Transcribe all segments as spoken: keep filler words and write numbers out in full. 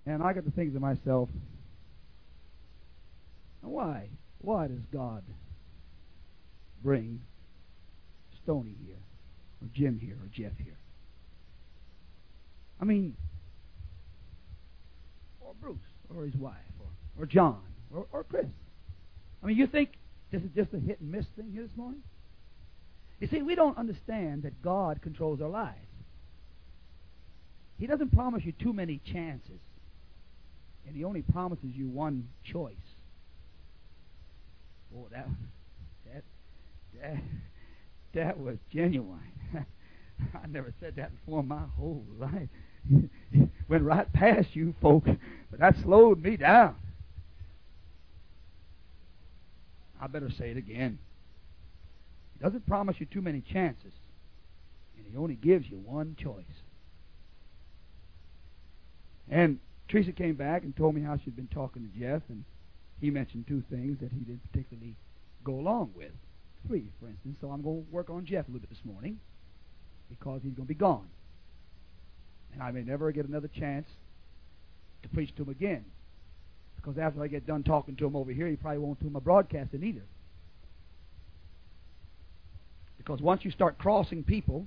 And I got to think to myself, why? Why does God bring Stoney here, or Jim here, or Jeff here? I mean, or Bruce, or his wife, or, or John, or, or Chris. I mean, you think this is just a hit and miss thing here this morning? You see, we don't understand that God controls our lives. He doesn't promise you too many chances, and He only promises you one choice. Oh, that that that that was genuine. I never said that before my whole life. Went right past you folk, but that slowed me down. I better say it again. He doesn't promise you too many chances, and He only gives you one choice. And Teresa came back and told me how she'd been talking to Jeff, and he mentioned two things that he didn't particularly go along with. Three, for instance. So I'm going to work on Jeff a little bit this morning because he's going to be gone. And I may never get another chance to preach to him again, because after I get done talking to him over here, he probably won't do my broadcasting either. Because once you start crossing people,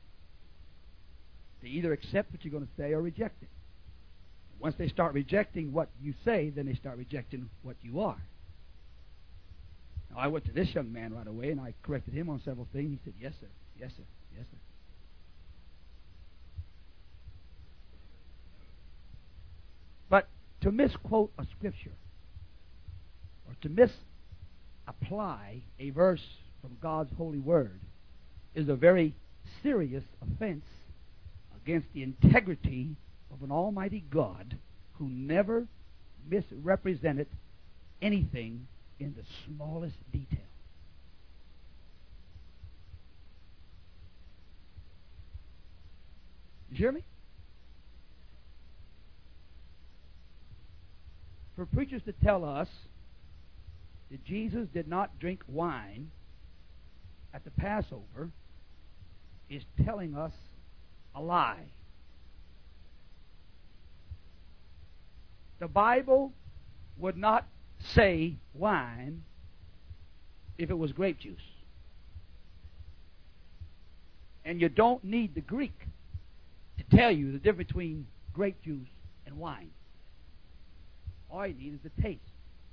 they either accept what you're going to say or reject it. Once they start rejecting what you say, then they start rejecting what you are. Now, I went to this young man right away, and I corrected him on several things. He said, yes, sir, yes, sir, yes, sir. But to misquote a scripture, or to misapply a verse from God's holy word, is a very serious offense against the integrity of an almighty God who never misrepresented anything in the smallest detail. You hear me? For preachers to tell us that Jesus did not drink wine at the Passover is telling us a lie. The Bible would not say wine if it was grape juice. And you don't need the Greek to tell you the difference between grape juice and wine. All you need is the taste.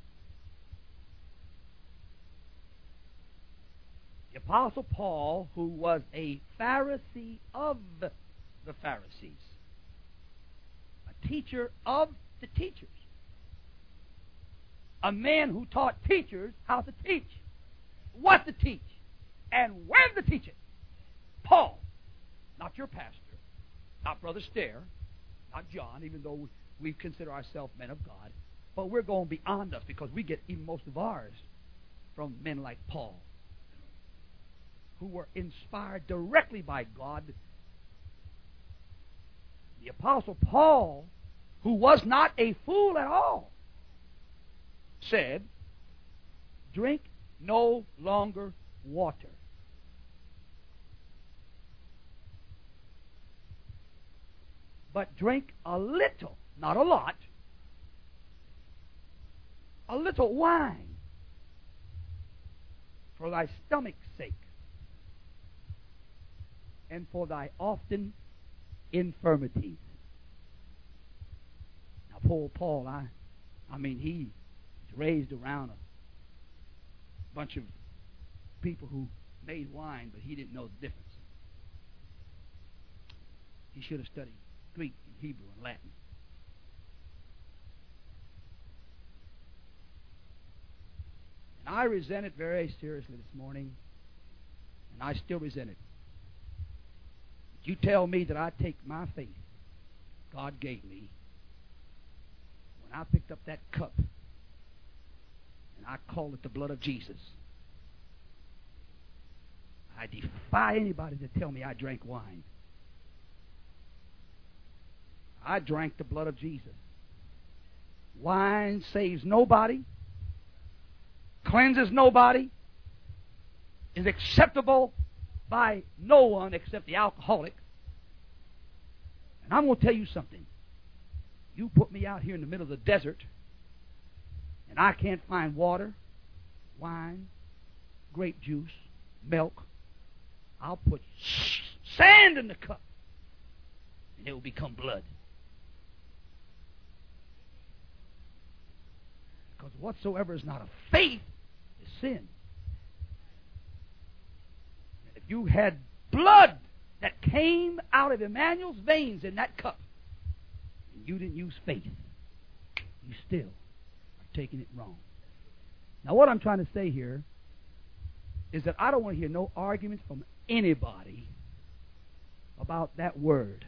The Apostle Paul, who was a Pharisee of the Pharisees, a teacher of the teachers, a man who taught teachers how to teach, what to teach, and when to teach it. Paul, not your pastor, not Brother Stair, not John, even though we, we consider ourselves men of God, but we're going beyond us because we get even most of ours from men like Paul, who were inspired directly by God. The Apostle Paul, who was not a fool at all, said, drink no longer water, but drink a little, not a lot, a little wine for thy stomach's sake and for thy often infirmities. Now, poor Paul, I, I mean, he was raised around a bunch of people who made wine, but he didn't know the difference. He should have studied Greek and Hebrew and Latin. And I resent it very seriously this morning, and I still resent it. You tell me that I take my faith God gave me when I picked up that cup and I call it the blood of Jesus. I defy anybody to tell me I drank wine. I drank the blood of Jesus. Wine saves nobody, cleanses nobody, is acceptable by no one except the alcoholic. And I'm going to tell you something. You put me out here in the middle of the desert, and I can't find water, wine, grape juice, milk. I'll put sand in the cup, and it will become blood. Because whatsoever is not of faith is sin. And if you had blood that came out of Emmanuel's veins in that cup, and you didn't use faith, you still are taking it wrong. Now, what I'm trying to say here is that I don't want to hear no arguments from anybody about that word.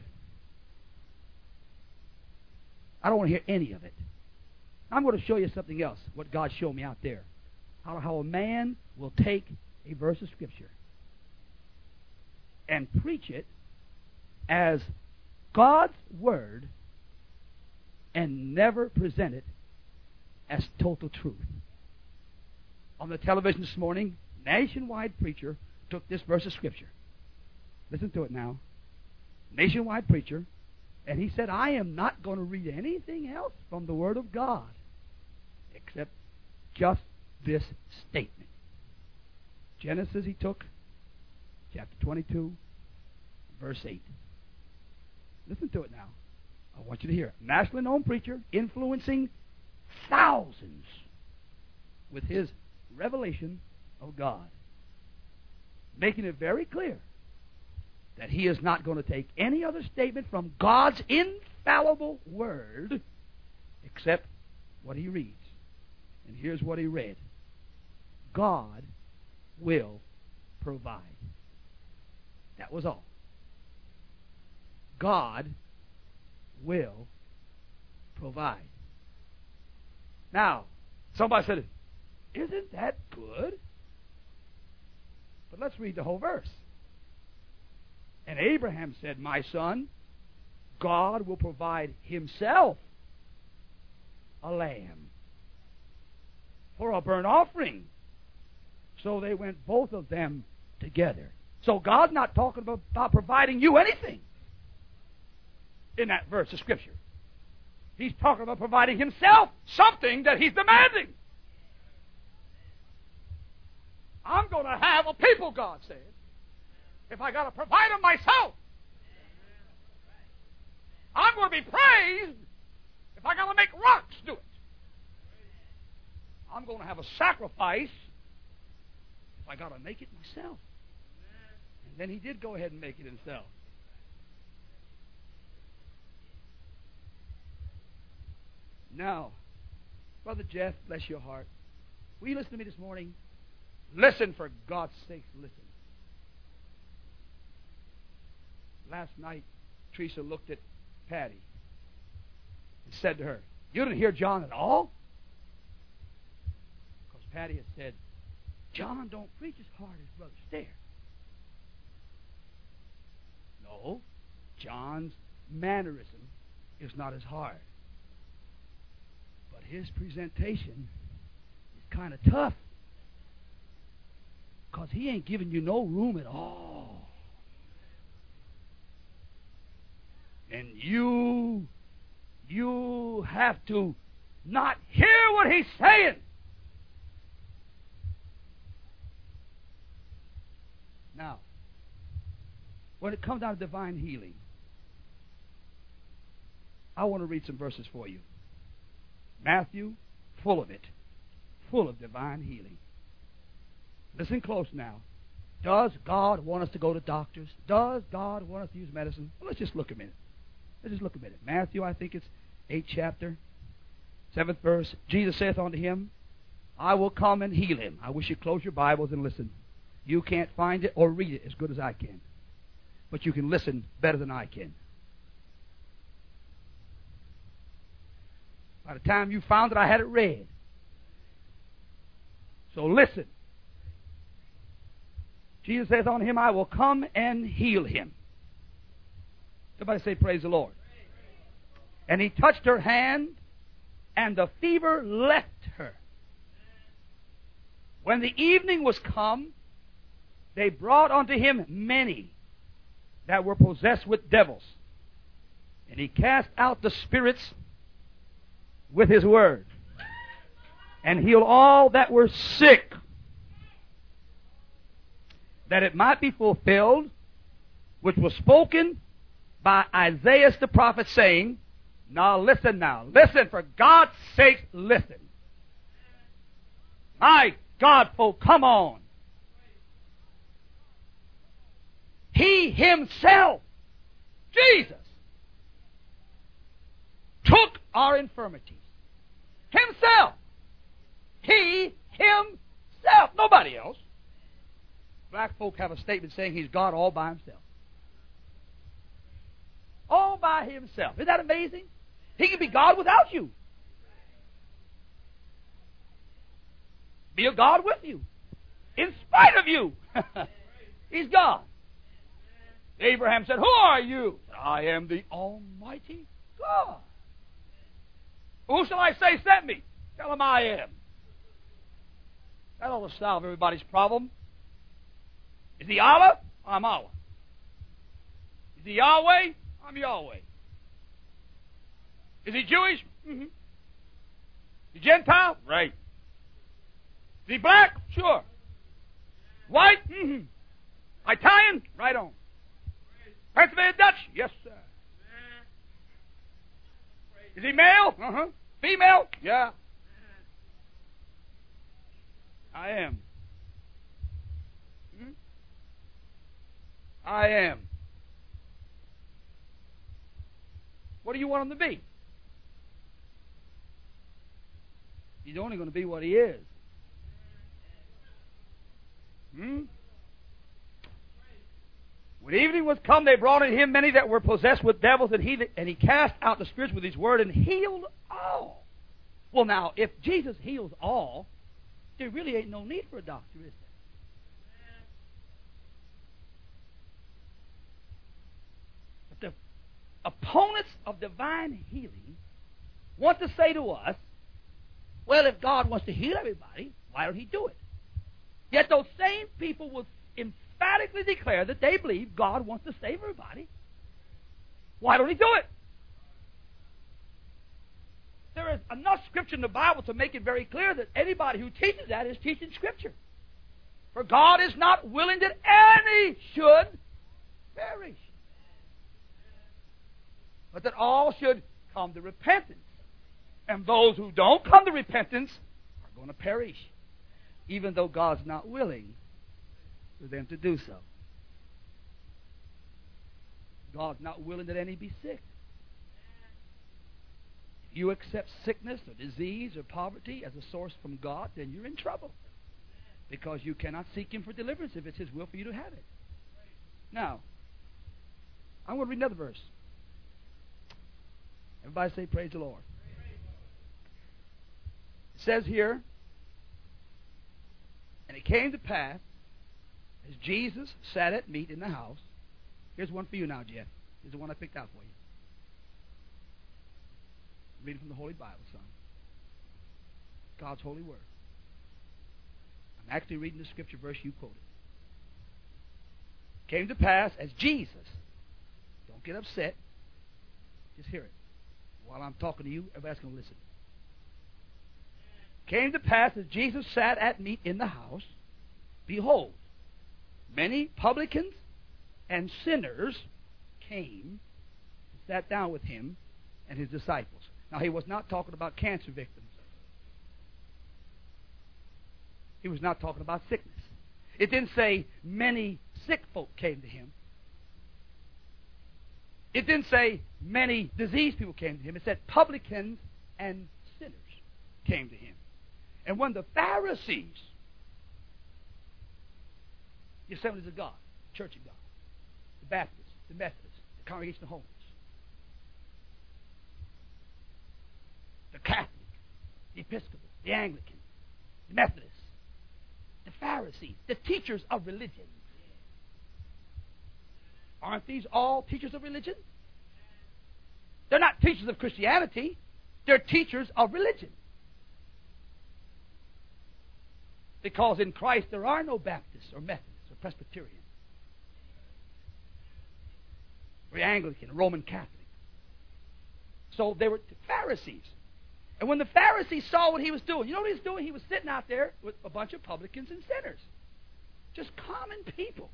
I don't want to hear any of it. I'm going to show you something else, what God showed me out there. How, how a man will take a verse of Scripture and preach it as God's Word and never present it as total truth. On the television this morning, nationwide preacher took this verse of Scripture. Listen to it now. Nationwide preacher. And he said, I am not going to read anything else from the Word of God except just this statement. Genesis he took, chapter twenty-two, verse eight. Listen to it now. I want you to hear it. Nationally known preacher influencing thousands with his revelation of God, making it very clear that he is not going to take any other statement from God's infallible Word except what he reads. And here's what he read. God will provide. That was all. God will provide. Now, somebody said, isn't that good? But let's read the whole verse. And Abraham said, my son, God will provide himself a lamb for a burnt offering. So they went both of them together. So God's not talking about, about providing you anything in that verse of Scripture. He's talking about providing himself something that he's demanding. I'm going to have a people, God said, if I got to provide them myself. I'm going to be praised if I got to make rocks do it. I'm going to have a sacrifice if I got to make it myself. And then he did go ahead and make it himself. Now, Brother Jeff, bless your heart. Will you listen to me this morning? Listen, for God's sake, listen. Last night, Teresa looked at Patty and said to her, you didn't hear John at all? Because Patty had said, John don't preach as hard as Brother Stair. No, John's mannerism is not as hard. But his presentation is kind of tough. Because he ain't giving you no room at all. And you, you have to not hear what he's saying. Now, when it comes down to divine healing, I want to read some verses for you. Matthew, full of it, full of divine healing. Listen close now. Does God want us to go to doctors? Does God want us to use medicine? Well, let's just look a minute. Let's just look a minute. Matthew, I think it's eighth chapter, seventh verse. Jesus saith unto him, I will come and heal him. I wish you'd close your Bibles and listen. You can't find it or read it as good as I can. But you can listen better than I can. By the time you found it, I had it read. So listen. Jesus saith unto him, I will come and heal him. Somebody say, praise the Lord. And he touched her hand, and the fever left her. When the evening was come, they brought unto him many that were possessed with devils. And he cast out the spirits, with His word, and healed all that were sick, that it might be fulfilled, which was spoken by Isaiah the prophet, saying, now listen now, listen, for God's sake, listen. My God, folk, come on. He Himself, Jesus, took our infirmities. Himself. He Himself. Nobody else. Black folk have a statement saying He's God all by Himself. All by Himself. Isn't that amazing? He can be God without you. Be a God with you. In spite of you. He's God. Abraham said, who are you? I am the Almighty God. Who shall I say sent me? Tell him I am. That ought to solve everybody's problem. Is He Allah? I'm Allah. Is He Yahweh? I'm Yahweh. Is He Jewish? Mm-hmm. Is He Gentile? Right. Is He black? Sure. White? Mm-hmm. Italian? Right on. Pennsylvania Dutch? Yes, sir. Is He male? Uh-huh. Female? Yeah. I am. Hmm? I am. What do you want Him to be? He's only going to be what He is. Hmm? When evening was come, they brought unto Him many that were possessed with devils, and he, and he cast out the spirits with His word and healed all. Well, now, if Jesus heals all, there really ain't no need for a doctor, is there? But the opponents of divine healing want to say to us, well, if God wants to heal everybody, why don't He do it? Yet those same people will emphatically declare that they believe God wants to save everybody. Why don't He do it? There is enough Scripture in the Bible to make it very clear that anybody who teaches that is teaching Scripture. For God is not willing that any should perish, but that all should come to repentance. And those who don't come to repentance are going to perish, even though God's not willing for them to do so. God's not willing that any be sick. If you accept sickness or disease or poverty as a source from God, then you're in trouble, because you cannot seek Him for deliverance if it's His will for you to have it. Now, I'm going to read another verse. Everybody say, praise the Lord. It says here, and it came to pass, as Jesus sat at meat in the house. Here's one for you now, Jeff. Here's the one I picked out for you. Read it from the Holy Bible, son. God's holy word. I'm actually reading the scripture verse you quoted. Came to pass as Jesus, don't get upset, just hear it. While I'm talking to you, everybody's going to listen. Came to pass as Jesus sat at meat in the house, behold, many publicans and sinners came and sat down with Him and His disciples. Now, He was not talking about cancer victims. He was not talking about sickness. It didn't say many sick folk came to Him. It didn't say many diseased people came to Him. It said publicans and sinners came to Him. And when the Pharisees, the Assemblies of God, Church of God, the Baptists, the Methodists, the Congregation of Holiness, the Catholic, the Episcopal, the Anglican, the Methodist, the Pharisees, the teachers of religion. Aren't these all teachers of religion? They're not teachers of Christianity. They're teachers of religion. Because in Christ there are no Baptists or Methodists or Presbyterians or Anglican or Roman Catholic. So they were Pharisees. And when the Pharisees saw what he was doing, you know what he was doing? He was sitting out there with a bunch of publicans and sinners. Just common people.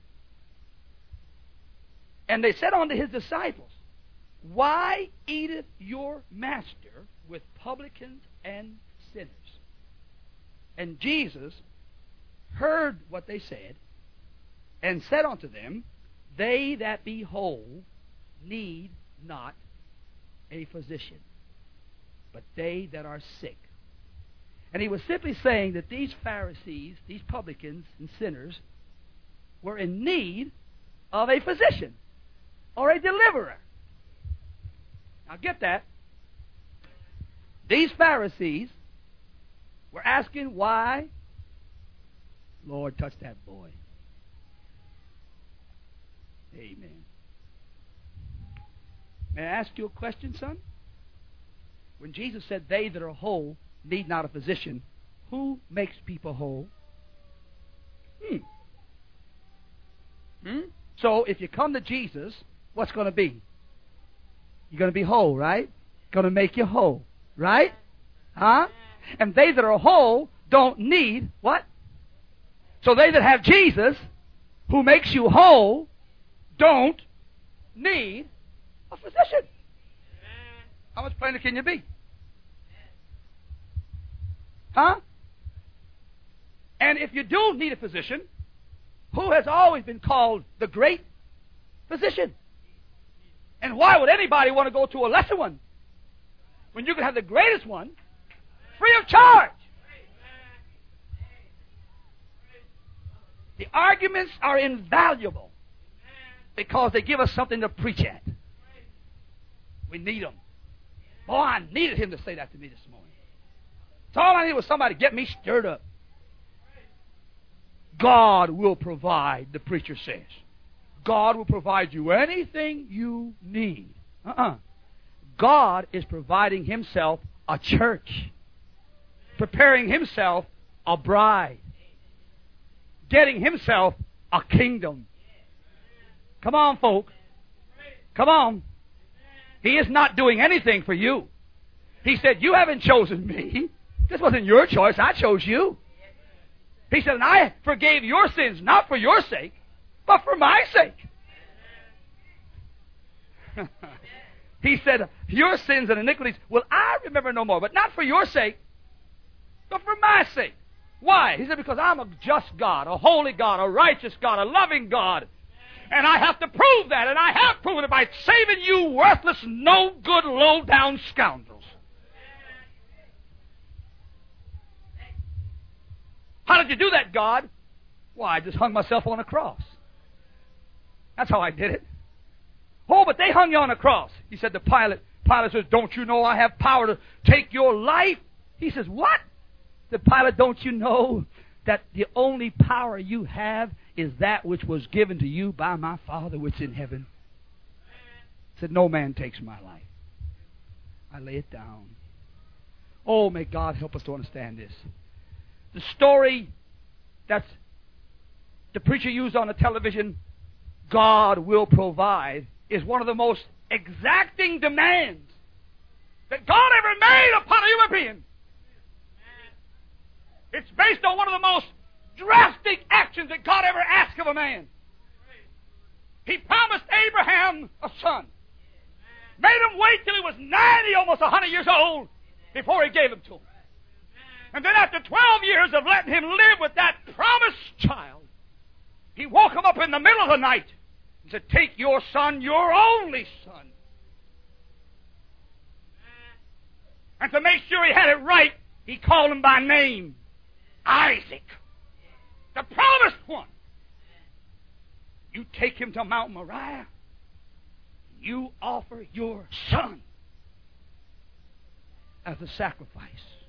And they said unto his disciples, why eateth your master with publicans and sinners? And Jesus heard what they said, and said unto them, they that be whole need not a physician, but they that are sick. And he was simply saying that these Pharisees, these publicans and sinners, were in need of a physician or a deliverer. Now get that. These Pharisees were asking why, Lord, touch that boy. Amen. May I ask you a question, son? When Jesus said, they that are whole need not a physician, who makes people whole? Hmm. Hmm? So if you come to Jesus, what's going to be? You're going to be whole, right? Going to make you whole, right? Huh? And they that are whole don't need what? So they that have Jesus, who makes you whole, don't need a physician. How much plainer can you be? Huh? And if you do need a physician, who has always been called the great physician? And why would anybody want to go to a lesser one when you can have the greatest one free of charge? The arguments are invaluable because they give us something to preach at. We need them. Boy, I needed him to say that to me this morning. So all I needed was somebody to get me stirred up. God will provide, the preacher says. God will provide you anything you need. Uh-uh. God is providing himself a church, preparing himself a bride, getting himself a kingdom. Come on, folk. Come on. He is not doing anything for you. He said, you haven't chosen me. This wasn't your choice. I chose you. He said, and I forgave your sins, not for your sake, but for my sake. He said, your sins and iniquities will I remember no more, but not for your sake, but for my sake. Why? He said, because I'm a just God, a holy God, a righteous God, a loving God. And I have to prove that, and I have proven it by saving you worthless, no good, low-down scoundrels. How did you do that, God? Why, I just hung myself on a cross. That's how I did it. Oh, but they hung you on a cross. He said to Pilate, Pilate says, don't you know I have power to take your life? He says, what? The Pilate, don't you know that the only power you have is that which was given to you by my Father which is in heaven? He said, no man takes my life. I lay it down. Oh, may God help us to understand this. The story that the preacher used on the television, God will provide, is one of the most exacting demands that God ever made upon a human being. It's based on one of the most drastic actions that God ever asked of a man. He promised Abraham a son. Made him wait till he was ninety, almost one hundred years old, before he gave him to him. And then after twelve years of letting him live with that promised child, he woke him up in the middle of the night and said, take your son, your only son. And to make sure he had it right, he called him by name. Isaac, the promised one. You take him to Mount Moriah. You offer your son as a sacrifice.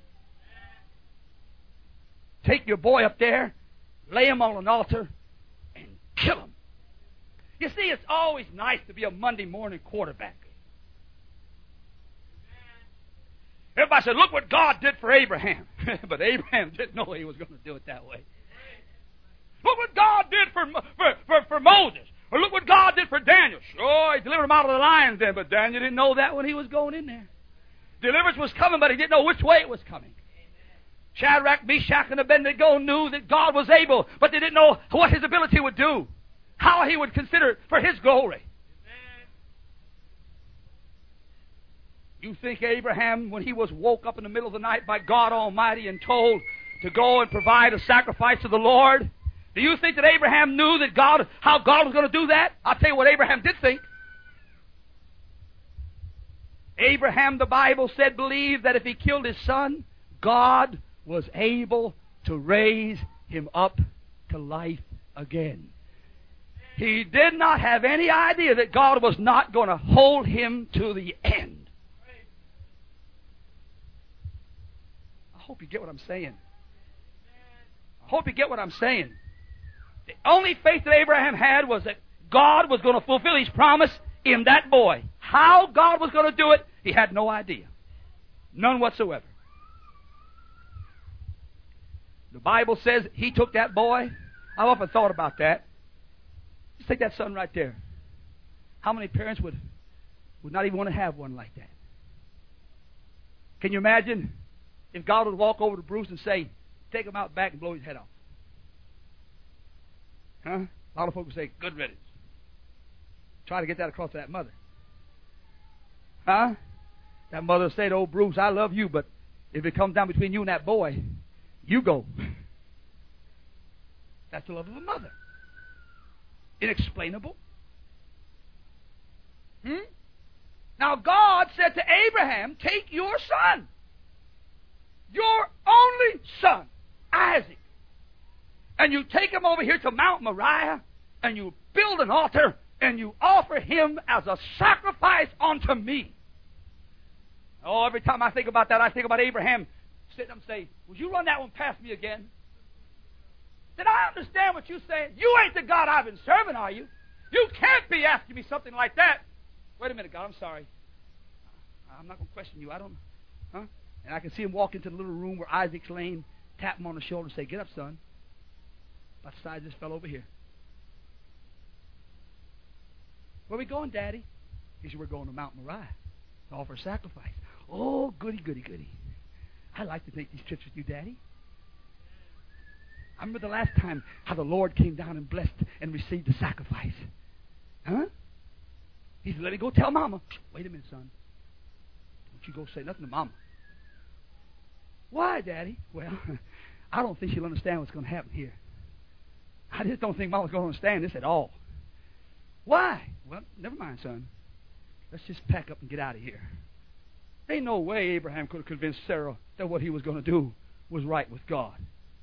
Take your boy up there, lay him on an altar, and kill him. You see, it's always nice to be a Monday morning quarterback. Everybody said, look what God did for Abraham. But Abraham didn't know he was going to do it that way. Look what God did for, for, for, for Moses. Or look what God did for Daniel. Sure, he delivered him out of the lion's den, but Daniel didn't know that when he was going in there. Deliverance was coming, but he didn't know which way it was coming. Shadrach, Meshach, and Abednego knew that God was able, but they didn't know what His ability would do, how He would consider it for His glory. You think Abraham, when he was woke up in the middle of the night by God Almighty and told to go and provide a sacrifice to the Lord, do you think that Abraham knew that God, how God was going to do that? I'll tell you what Abraham did think. Abraham, the Bible said, believed that if he killed his son, God was able to raise him up to life again. He did not have any idea that God was not going to hold him to the end. I hope you get what I'm saying. I hope you get what I'm saying. The only faith that Abraham had was that God was going to fulfill His promise in that boy. How God was going to do it, he had no idea. None whatsoever. The Bible says he took that boy. I've often thought about that. Just take that son right there. How many parents would, would not even want to have one like that? Can you imagine if God would walk over to Bruce and say, take him out back and blow his head off? Huh? A lot of folks would say, good riddance. Try to get that across to that mother. Huh? That mother said, oh, Bruce, I love you, but if it comes down between you and that boy, you go. That's the love of a mother. Inexplainable. Hmm? Now God said to Abraham, take your son, your only son, Isaac, and you take him over here to Mount Moriah, and you build an altar, and you offer him as a sacrifice unto me. Oh, every time I think about that, I think about Abraham sitting up and say, would you run that one past me again? Did I understand what you're saying? You ain't the God I've been serving, are you? You can't be asking me something like that. Wait a minute, God, I'm sorry. I'm not going to question you. I don't, huh? And I can see him walk into the little room where Isaac's laying, tap him on the shoulder and say, get up, son. About the size of this fellow over here. Where are we going, Daddy? He said, we're going to Mount Moriah to offer a sacrifice. Oh, goody, goody, goody. I like to take these trips with you, Daddy. I remember the last time how the Lord came down and blessed and received the sacrifice. Huh? He said, let me go tell Mama. Wait a minute, son. Don't you go say nothing to Mama. Why, Daddy? Well, I don't think she'll understand what's going to happen here. I just don't think Mama's going to understand this at all. Why? Well, never mind, son. Let's just pack up and get out of here. There ain't no way Abraham could have convinced Sarah that what he was going to do was right with God.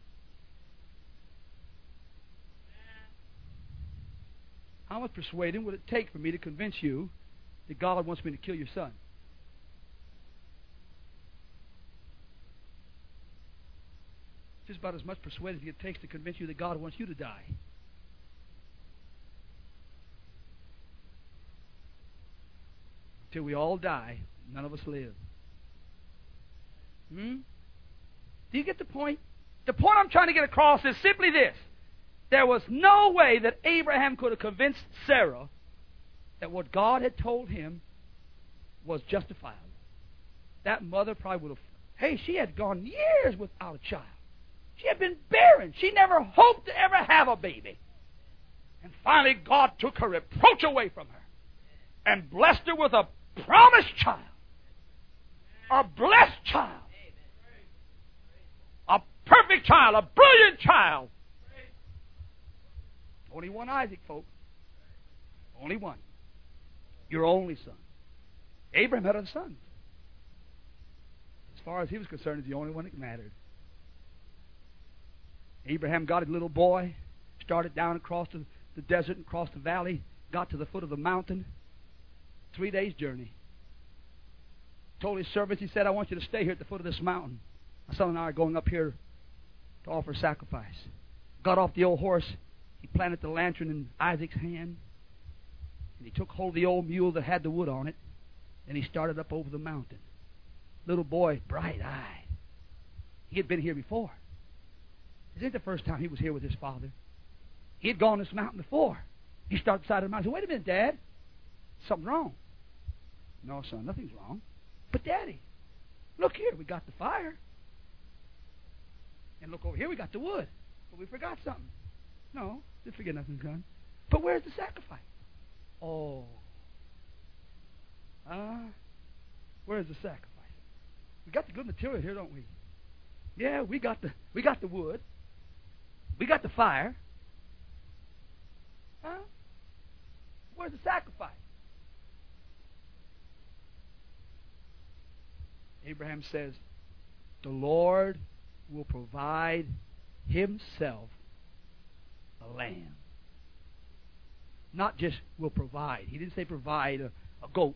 How much persuading would it take for me to convince you that God wants me to kill your son? Just about as much persuading as it takes to convince you that God wants you to die. Till we all die, none of us live. Hmm? Do you get the point? The point I'm trying to get across is simply this. There was no way that Abraham could have convinced Sarah that what God had told him was justifiable. That mother probably would have, hey, she had gone years without a child. She had been barren. She never hoped to ever have a baby. And finally God took her reproach away from her and blessed her with a promised child. A blessed child. A perfect child. A brilliant child. Only one Isaac, folks. Only one. Your only son. Abraham had other sons. As far as he was concerned, he's the only one that mattered. Abraham got his little boy, started down across the, the desert and across the valley, got to the foot of the mountain. Three days' journey. Told his servants, he said, I want you to stay here at the foot of this mountain. My son and I are going up here to offer sacrifice. Got off the old horse. He planted the lantern in Isaac's hand. And he took hold of the old mule that had the wood on it. And he started up over the mountain. Little boy, bright-eyed. He had been here before. This ain't the first time he was here with his father. He had gone this mountain before. He started beside the mountain. He said, wait a minute, Dad. Something wrong. No, son, nothing's wrong. But, Daddy, Look here, we got the fire. And look over here, we got the wood. But we forgot something. No, didn't forget nothing, son. But where's the sacrifice? Oh. Ah, uh, where's the sacrifice? We got the good material here, don't we? Yeah, we got the we got the wood. We got the fire. Huh? Where's the sacrifice? Abraham says, the Lord will provide himself a lamb. Not just will provide. He didn't say provide a, a goat.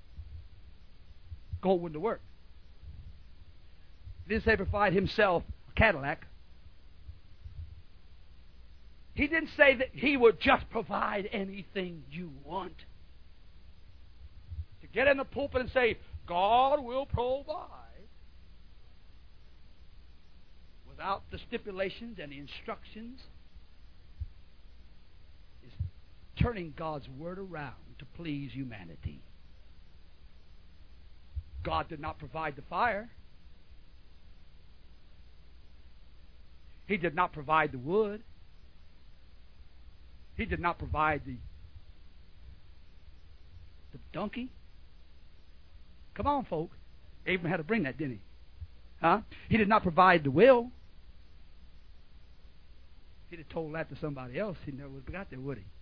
Goat wouldn't work. He didn't say provide himself a Cadillac. He didn't say that he would just provide anything you want. To get in the pulpit and say, God will provide, without the stipulations and the instructions, is turning God's word around to please humanity. God did not provide the fire. He did not provide the wood. He did not provide the, the donkey. Come on, folk. Abraham had to bring that, didn't he? Huh? He did not provide the will. If he'd have told that to somebody else, he never would have got there, would he?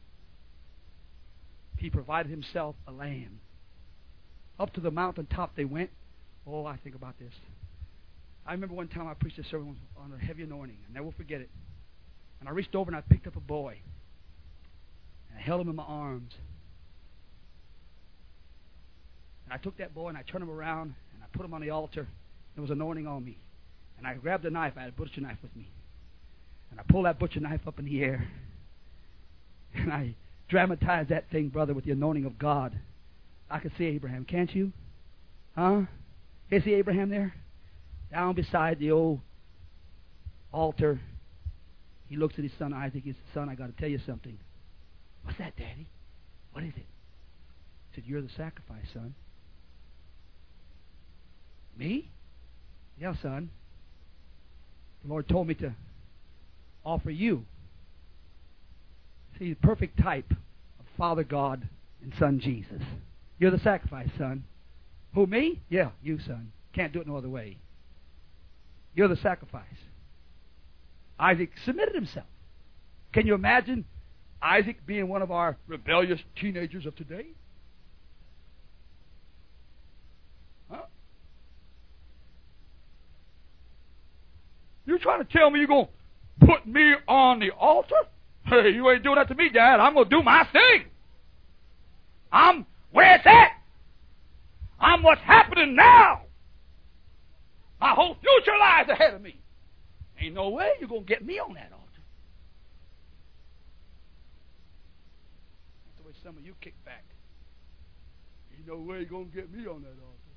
He provided himself a lamb. Up to the mountaintop they went. Oh, I think about this. I remember one time I preached a sermon on a heavy anointing. I never forget it. And I reached over and I picked up a boy. And I held him in my arms. And I took that boy and I turned him around and I put him on the altar. There was anointing on me. And I grabbed a knife. I had a butcher knife with me. And I pulled that butcher knife up in the air. And I dramatized that thing, brother, with the anointing of God. I could see Abraham, can't you? Huh? Can you see Abraham there? Down beside the old altar. He looks at his son Isaac. He says, son, I got to tell you something. What's that, Daddy? What is it? He said, you're the sacrifice, son. Me? Yeah, son. The Lord told me to offer you. See, the perfect type of Father God and Son Jesus. You're the sacrifice, son. Who, me? Yeah, you, son. Can't do it no other way. You're the sacrifice. Isaac submitted himself. Can you imagine Isaac being one of our rebellious teenagers of today? Huh? You're trying to tell me you're going to put me on the altar? Hey, you ain't doing that to me, Dad. I'm going to do my thing. I'm where it's at. I'm what's happening now. My whole future lies ahead of me. Ain't no way you're going to get me on that altar. That's the way some of you kick back. Ain't no way you're going to get me on that altar.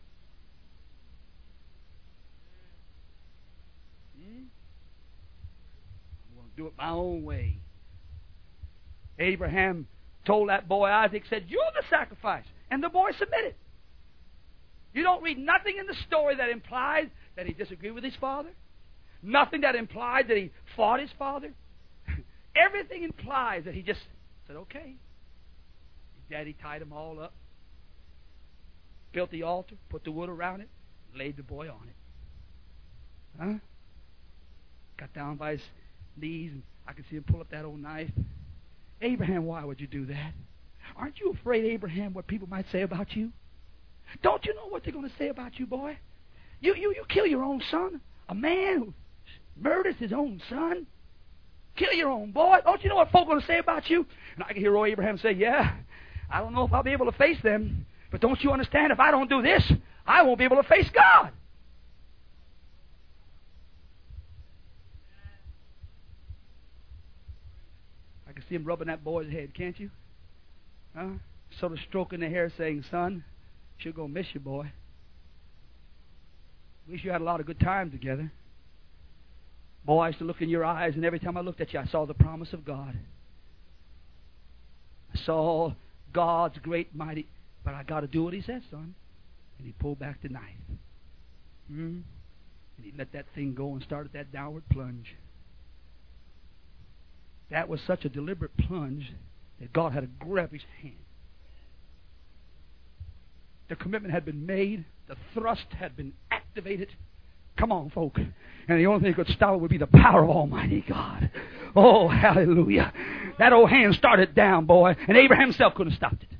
Hmm? I'm going to do it my own way. Abraham told that boy Isaac, said, you're the sacrifice. And the boy submitted. You don't read nothing in the story that implies that he disagreed with his father. Nothing that implied that he fought his father. Everything implies that he just said, okay. His daddy tied them all up, built the altar, put the wood around it, laid the boy on it. Huh? Got down by his knees, and I could see him pull up that old knife. Abraham, why would you do that? Aren't you afraid, Abraham, what people might say about you? Don't you know what they're going to say about you, boy? You, you, you kill your own son. A man who murders his own son. Kill your own boy. Don't you know what folk are going to say about you? And I can hear old Abraham say, yeah, I don't know if I'll be able to face them. But don't you understand, if I don't do this, I won't be able to face God. I can see him rubbing that boy's head, can't you? Huh? Sort of stroking the hair saying, son, she's going to miss you, boy. At least you had a lot of good time together. Boy, I used to look in your eyes, and every time I looked at you, I saw the promise of God. I saw God's great mighty, but I got to do what he said, son. And he pulled back the knife. Mm. And he let that thing go and started that downward plunge. That was such a deliberate plunge that God had to grab his hand. The commitment had been made. The thrust had been activated. Come on, folk. And the only thing that could stop it would be the power of Almighty God. Oh, hallelujah. That old hand started down, boy, and Abraham himself couldn't have stopped it.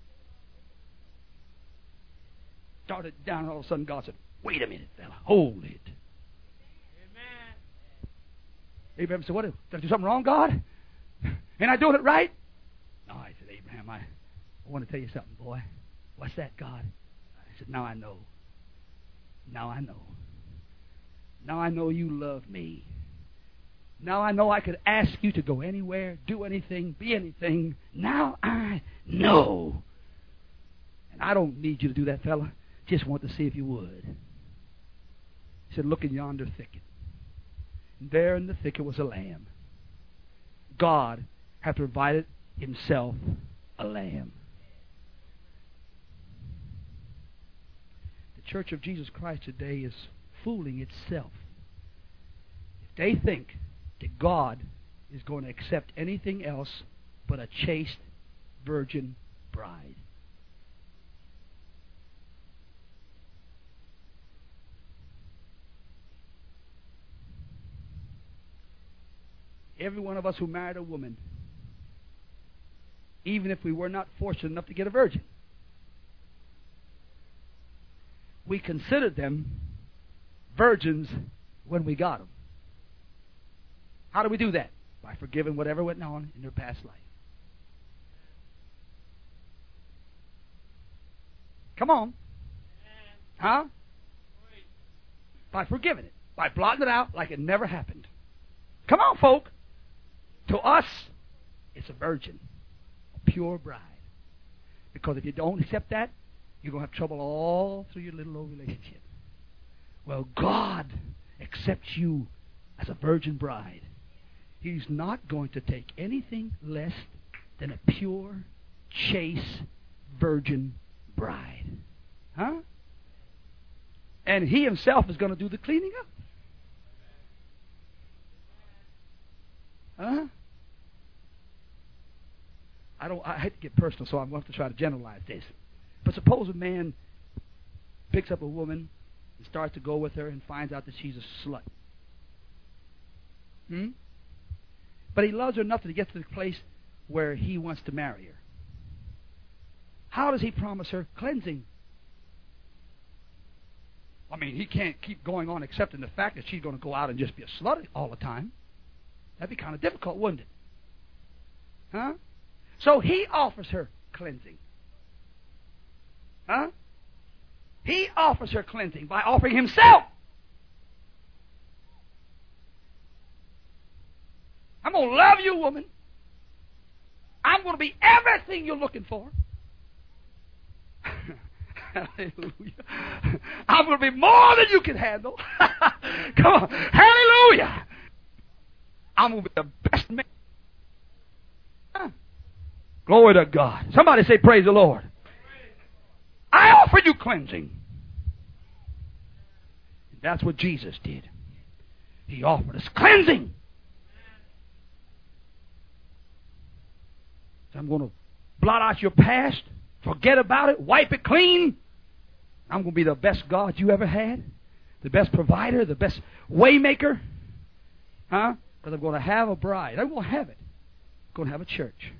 Started down, and all of a sudden God said, wait a minute, fella. Hold it. Amen. Abraham said, what? Did I do something wrong, God? Ain't I doing it right? No, I said, Abraham, I, I want to tell you something, boy. What's that, God? I said, now I know. Now I know. Now I know you love me. Now I know I could ask you to go anywhere, do anything, be anything. Now I know. And I don't need you to do that, fella. Just want to see if you would. He said, look in yonder thicket. And there in the thicket was a lamb. God had provided himself a lamb. The Church of Jesus Christ today is fooling itself. If they think that God is going to accept anything else but a chaste virgin bride. Every one of us who married a woman, even if we were not fortunate enough to get a virgin, we considered them virgins when we got them. How do we do that? By forgiving whatever went on in their past life. Come on. Huh? By forgiving it. By blotting it out like it never happened. Come on, folk. To us, it's a virgin. A pure bride. Because if you don't accept that, you're going to have trouble all through your little old relationship. Well, God accepts you as a virgin bride. He's not going to take anything less than a pure, chaste, virgin bride. Huh? And He Himself is going to do the cleaning up. Huh? I don't. I hate to get personal, so I'm going to have to try to generalize this. But suppose a man picks up a woman and starts to go with her and finds out that she's a slut. Hmm? But he loves her enough to get to the place where he wants to marry her. How does he promise her cleansing? I mean, he can't keep going on accepting the fact that she's going to go out and just be a slut all the time. That'd be kind of difficult, wouldn't it? Huh? So he offers her cleansing. Huh? He offers her cleansing by offering himself. I'm going to love you, woman. I'm going to be everything you're looking for. Hallelujah. I'm going to be more than you can handle. Come on. Hallelujah. I'm going to be the best man. Huh? Glory to God. Somebody say, praise the Lord. I offer you cleansing. That's what Jesus did. He offered us cleansing. So I'm going to blot out your past, forget about it, wipe it clean. I'm going to be the best God you ever had, the best provider, the best way maker. Huh? Because I'm going to have a bride. I'm going to have it. I'm going to have a church.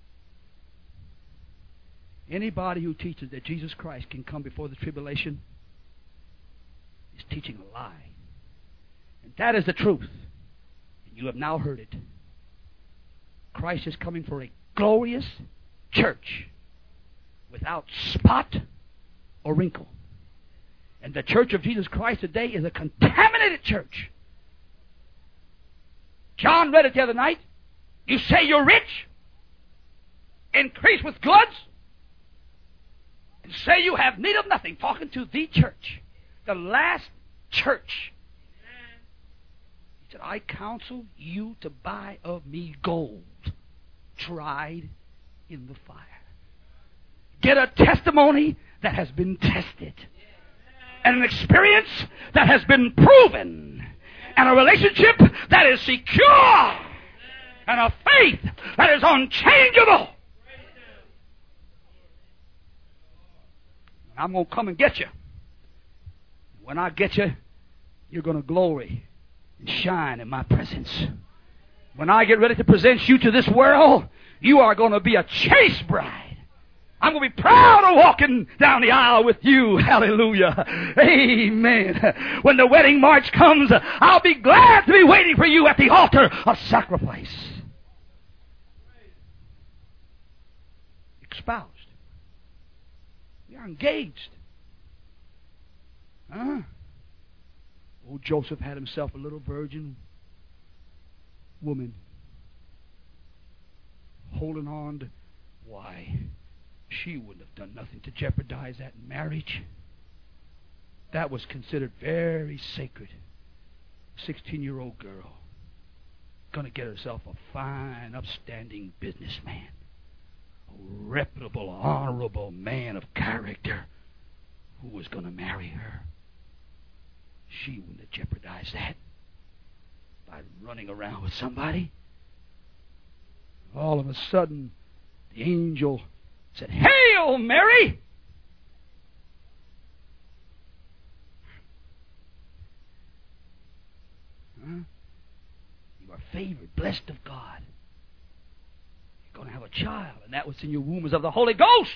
Anybody who teaches that Jesus Christ can come before the tribulation is teaching a lie. And that is the truth. And you have now heard it. Christ is coming for a glorious church without spot or wrinkle. And the church of Jesus Christ today is a contaminated church. John read it the other night. You say you're rich, increase with goods, and say you have need of nothing. Talking to the church, the last church. He said, I counsel you to buy of me gold tried in the fire. Get a testimony that has been tested. and an experience that has been proven, and a relationship that is secure, and a faith that is unchangeable. I'm going to come and get you. When I get you, you're going to glory and shine in my presence. When I get ready to present you to this world, you are going to be a chaste bride. I'm going to be proud of walking down the aisle with you. Hallelujah. Amen. When the wedding march comes, I'll be glad to be waiting for you at the altar of sacrifice. Espoused. We are engaged. Huh? Old Joseph had himself a little virgin woman holding on to, why, she wouldn't have done nothing to jeopardize that marriage. That was considered very sacred. sixteen-year-old girl going to get herself a fine, upstanding businessman, a reputable, honorable man of character who was going to marry her. She wouldn't have jeopardized that by running around with somebody. All of a sudden, the angel said, "Hail, Mary!" Huh? You are favored, blessed of God. You're going to have a child, and that was in your womb is of the Holy Ghost.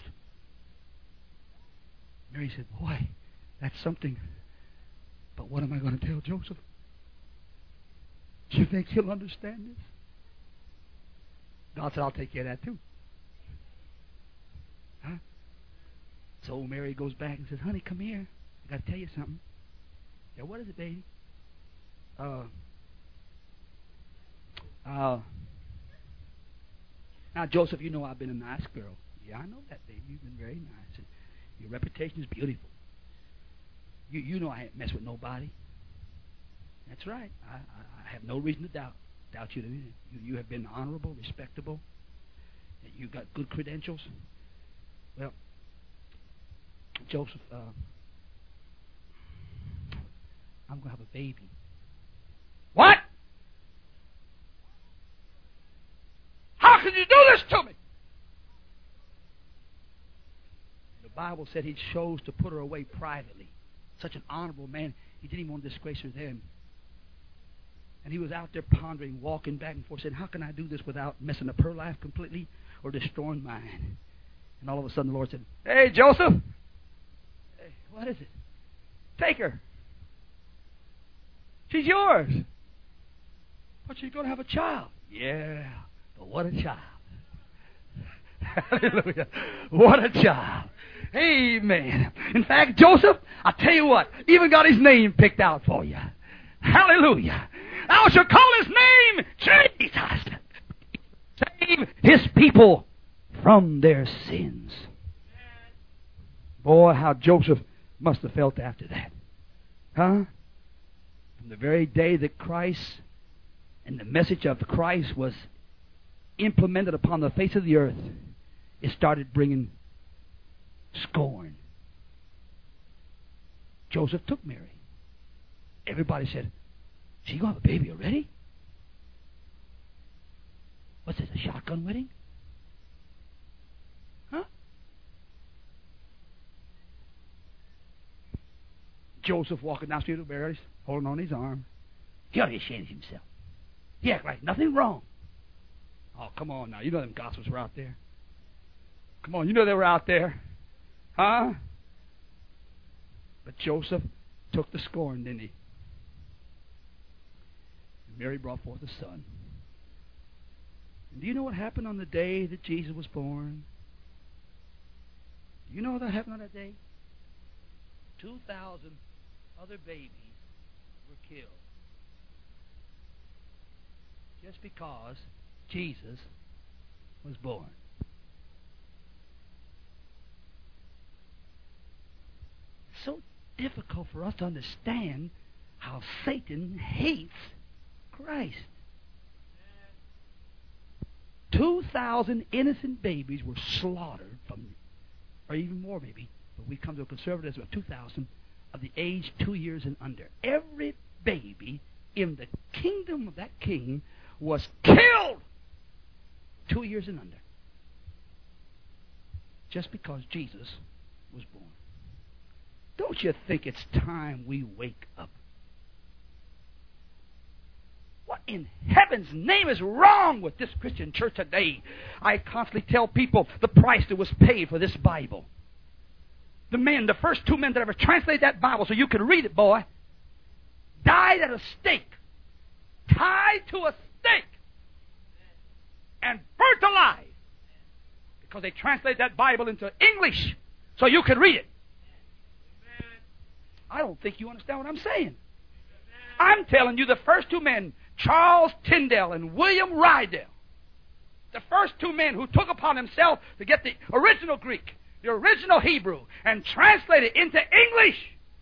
Mary said, "Boy, that's something. But what am I going to tell Joseph? Do you think he'll understand this?" God said, "I'll take care of that too." Huh? So old Mary goes back and says, "Honey, come here. I got to tell you something." Yeah, what is it, baby? Uh, uh, now, Joseph, you know I've been a nice girl. Yeah, I know that, baby. You've been very nice. And your reputation is beautiful. You you know I ain't mess with nobody. That's right. I, I, I have no reason to doubt doubt you. You you have been honorable, respectable. You got good credentials. Well, Joseph, uh, I'm gonna have a baby. What? How could you do this to me? The Bible said he chose to put her away privately. Such an honorable man, he didn't even want to disgrace her then. And he was out there pondering, walking back and forth, saying, how can I do this without messing up her life completely or destroying mine? And all of a sudden the Lord said, "Hey, Joseph, hey, what is it? Take her. She's yours. But she's going to have a child." Yeah, but what a child. Hallelujah. What a child. Amen. In fact, Joseph, I tell you what, even got his name picked out for you. Hallelujah. Thou shalt call his name Jesus. Save his people from their sins. Boy, how Joseph must have felt after that. Huh? From the very day that Christ and the message of Christ was implemented upon the face of the earth, it started bringing scorn. Joseph took Mary. Everybody said, "She gonna have a baby already? What's this, a shotgun wedding? Huh?" Joseph walking down the street with Mary, holding on his arm. He ought to be ashamed of himself. He act like nothing wrong. Oh, come on now. You know them gospels were out there. Come on, you know they were out there. Huh? But Joseph took the scorn, didn't he? And Mary brought forth a son. And do you know what happened on the day that Jesus was born? Do you know what happened on that day? Two thousand other babies were killed. Just because Jesus was born. It's so difficult for us to understand how Satan hates Christ. Two thousand innocent babies were slaughtered from, or even more maybe, but we come to a conservative of two thousand of the age two years and under. Every baby in the kingdom of that king was killed two years and under. Just because Jesus was born. Don't you think it's time we wake up? What in heaven's name is wrong with this Christian church today? I constantly tell people the price that was paid for this Bible. The men, the first two men that ever translated that Bible so you could read it, boy, died at a stake, tied to a stake, and burnt alive because they translated that Bible into English so you could read it. I don't think you understand what I'm saying. I'm telling you, the first two men, Charles Tyndale and William Rydell, the first two men who took upon themselves to get the original Greek, the original Hebrew, and translate it into English,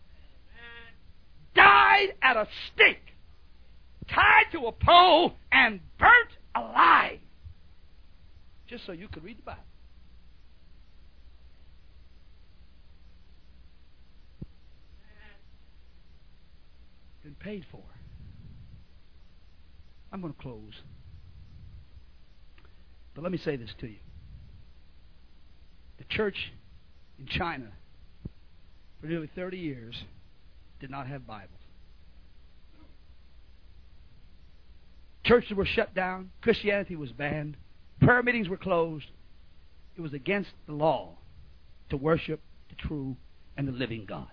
died at a stake, tied to a pole, and burnt alive, just so you could read the Bible. Been paid for. I'm going to close. But let me say this to you. The church in China for nearly thirty years did not have Bibles. Churches were shut down. Christianity was banned. Prayer meetings were closed. It was against the law to worship the true and the living God.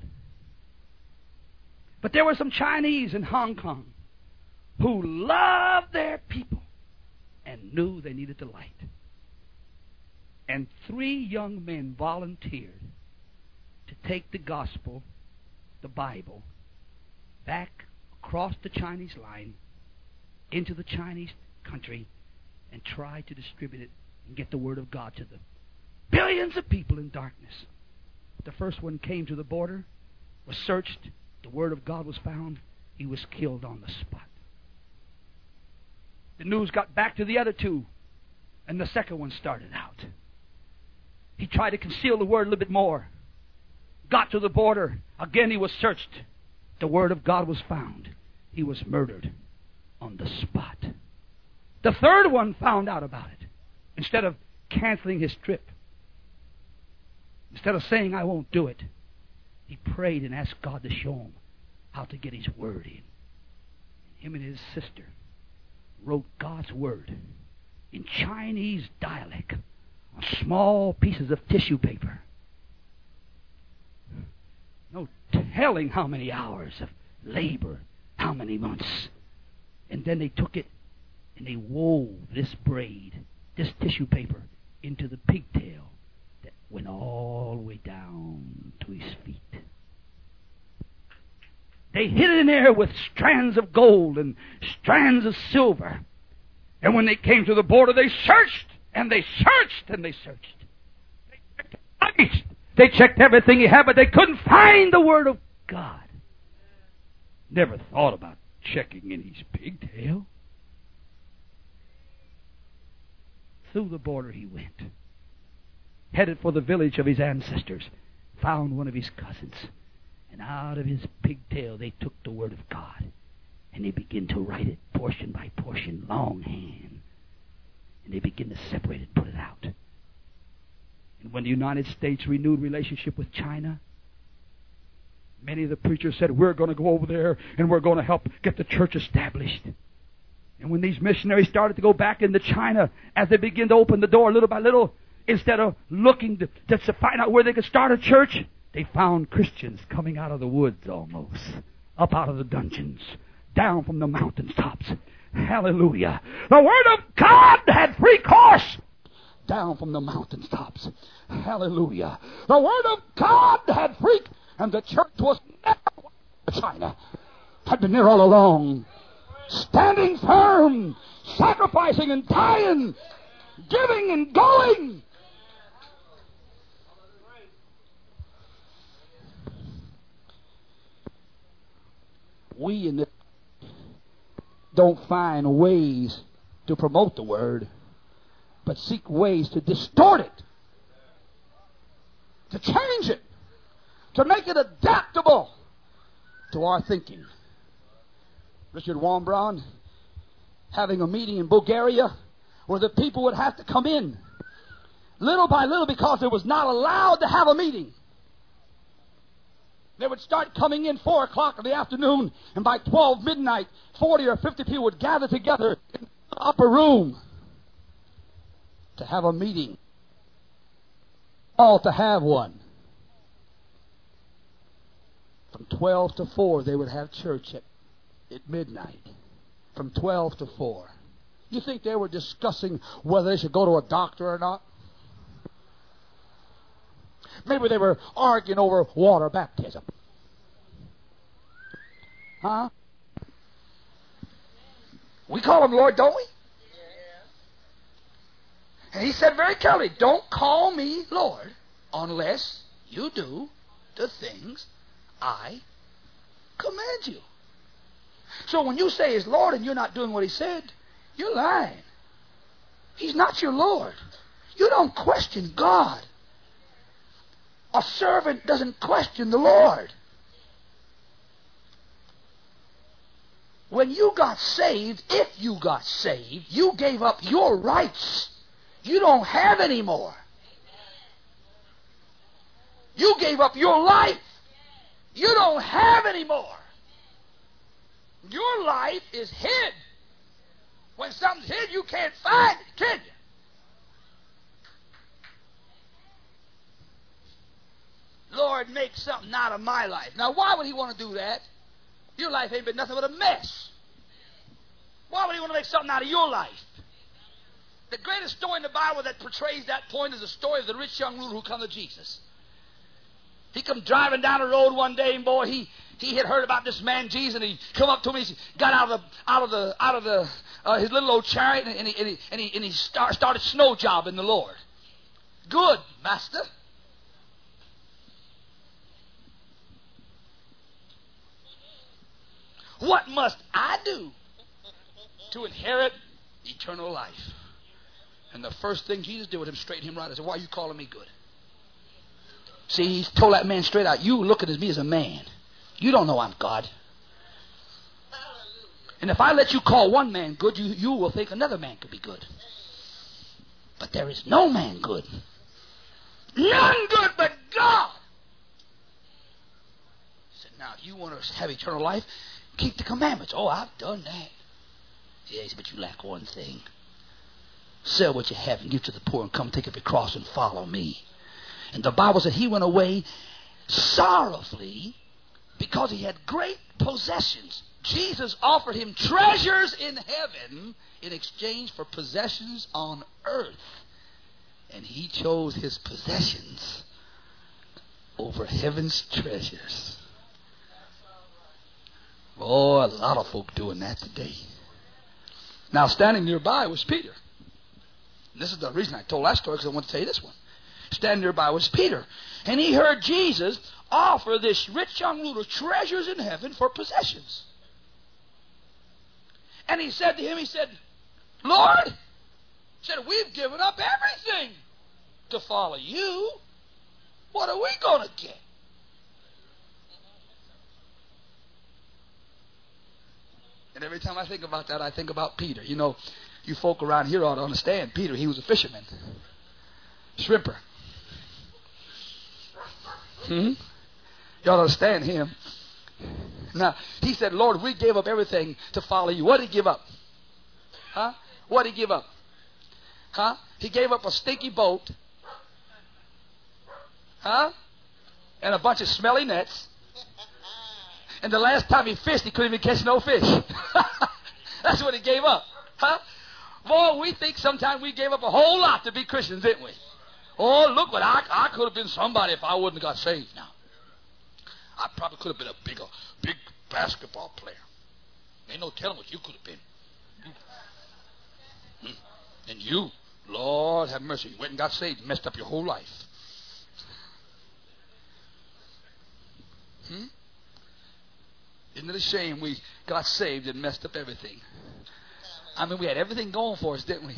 But there were some Chinese in Hong Kong who loved their people and knew they needed the light. And three young men volunteered to take the gospel, the Bible, back across the Chinese line into the Chinese country and try to distribute it and get the word of God to the billions of people in darkness. The first one came to the border, was searched, the word of God was found, he was killed on the spot. The news got back to the other two, and the second one started out. He tried to conceal the word a little bit more. Got to the border. Again he was searched. The word of God was found. He was murdered on the spot. The third one found out about it. Instead of canceling his trip, instead of saying, I won't do it, he prayed and asked God to show him how to get his word in. Him and his sister wrote God's word in Chinese dialect on small pieces of tissue paper. No telling how many hours of labor, how many months. And then they took it and they wove this braid, this tissue paper, into the pigtail that went all the way down to his feet. They hid it in there with strands of gold and strands of silver. And when they came to the border, they searched, and they searched, and they searched. They checked, they checked everything he had, but they couldn't find the Word of God. Never thought about checking in his pigtail. Through the border he went, headed for the village of his ancestors, found one of his cousins, and out of his pigtail they took the Word of God, and they began to write it portion by portion, longhand, and they began to separate it, put it out. And when the United States renewed relationship with China, many of the preachers said, we're going to go over there and we're going to help get the church established. And when these missionaries started to go back into China, as they began to open the door little by little, instead of looking to, just to find out where they could start a church, they found Christians coming out of the woods almost, up out of the dungeons, down from the mountaintops. Hallelujah. The Word of God had free course down from the mountaintops. Hallelujah. The Word of God had free, and the church was never China. Had been there all along, standing firm, sacrificing and dying, giving and going. We in the don't find ways to promote the Word, but seek ways to distort it, to change it, to make it adaptable to our thinking. Richard Wurmbrand having a meeting in Bulgaria where the people would have to come in little by little because it was not allowed to have a meeting. They would start coming in four o'clock in the afternoon, and by twelve midnight, forty or fifty people would gather together in the upper room to have a meeting. All to have one. From twelve to four, they would have church at, at midnight. From twelve to four. You think they were discussing whether they should go to a doctor or not? Maybe they were arguing over water baptism. Huh? We call him Lord, don't we? And he said very clearly, don't call me Lord unless you do the things I command you. So when you say he's Lord and you're not doing what he said, you're lying. He's not your Lord. You don't question God. A servant doesn't question the Lord. When you got saved, if you got saved, you gave up your rights. You don't have any more. You gave up your life. You don't have any more. Your life is hid. When something's hid, you can't find it, can you? Lord, make something out of my life. Now, why would he want to do that? Your life ain't been nothing but a mess. Why would he want to make something out of your life? The greatest story in the Bible that portrays that point is the story of the rich young ruler who come to Jesus. He come driving down the road one day, and boy, he he had heard about this man Jesus, and he come up to him. He got out of the out of the out of the uh, his little old chariot, and he and he and he, and he start, started snow jobbing the Lord. Good, master. What must I do to inherit eternal life? And the first thing Jesus did with him, straightened him right. I said, why are you calling me good? See, he told that man straight out, you look at me as a man. You don't know I'm God. And if I let you call one man good, you, you will think another man could be good. But there is no man good. None good but God. He said, now, if you want to have eternal life, keep the commandments. Oh, I've done that. Yes, but you lack one thing. Sell what you have and give to the poor and come take up your cross and follow me. And the Bible said he went away sorrowfully because he had great possessions. Jesus offered him treasures in heaven in exchange for possessions on earth. And he chose his possessions over heaven's treasures. Oh, a lot of folk doing that today. Now, standing nearby was Peter. And this is the reason I told that story, because I want to tell you this one. Standing nearby was Peter. And he heard Jesus offer this rich young ruler treasures in heaven for possessions. And he said to him, he said, Lord, he said, we've given up everything to follow you. What are we going to get? And every time I think about that, I think about Peter. You know, you folk around here ought to understand Peter. He was a fisherman. Shrimper. Hmm? You ought to understand him. Now, he said, Lord, we gave up everything to follow you. What did he give up? Huh? What did he give up? Huh? He gave up a stinky boat. Huh? And a bunch of smelly nets. And the last time he fished, he couldn't even catch no fish. That's what he gave up. Huh? Boy, we think sometimes we gave up a whole lot to be Christians, didn't we? Oh, look what I, I could have been somebody if I wouldn't have got saved now. I probably could have been a big, a big basketball player. Ain't no telling what you could have been. Mm. And you, Lord have mercy, you went and got saved and messed up your whole life. Hmm? Isn't it a shame we got saved and messed up everything? I mean, we had everything going for us, didn't we?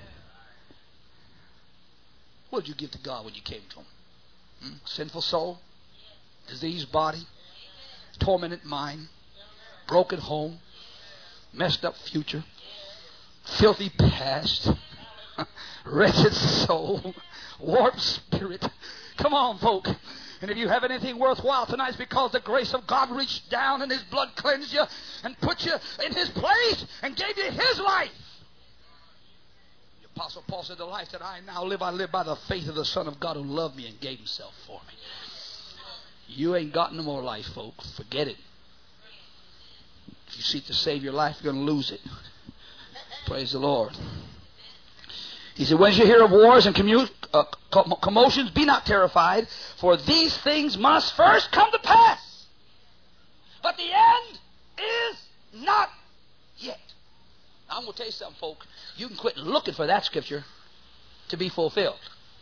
What did you give to God when you came to Him? Hmm? Sinful soul? Diseased body? tormented mind, broken home, messed up future, filthy past, wretched soul, warped spirit. Come on, folk. And if you have anything worthwhile tonight, it's because the grace of God reached down and His blood cleansed you and put you in His place and gave you His life. The Apostle Paul said, the life that I now live, I live by the faith of the Son of God who loved me and gave Himself for me. You ain't got no more life, folks. Forget it. If you seek to save your life, you're going to lose it. Praise the Lord. He said, when you hear of wars and commu- uh, commotions, be not terrified, for these things must first come to pass. But the end is not yet. Now, I'm going to tell you something, folk. You can quit looking for that scripture to be fulfilled.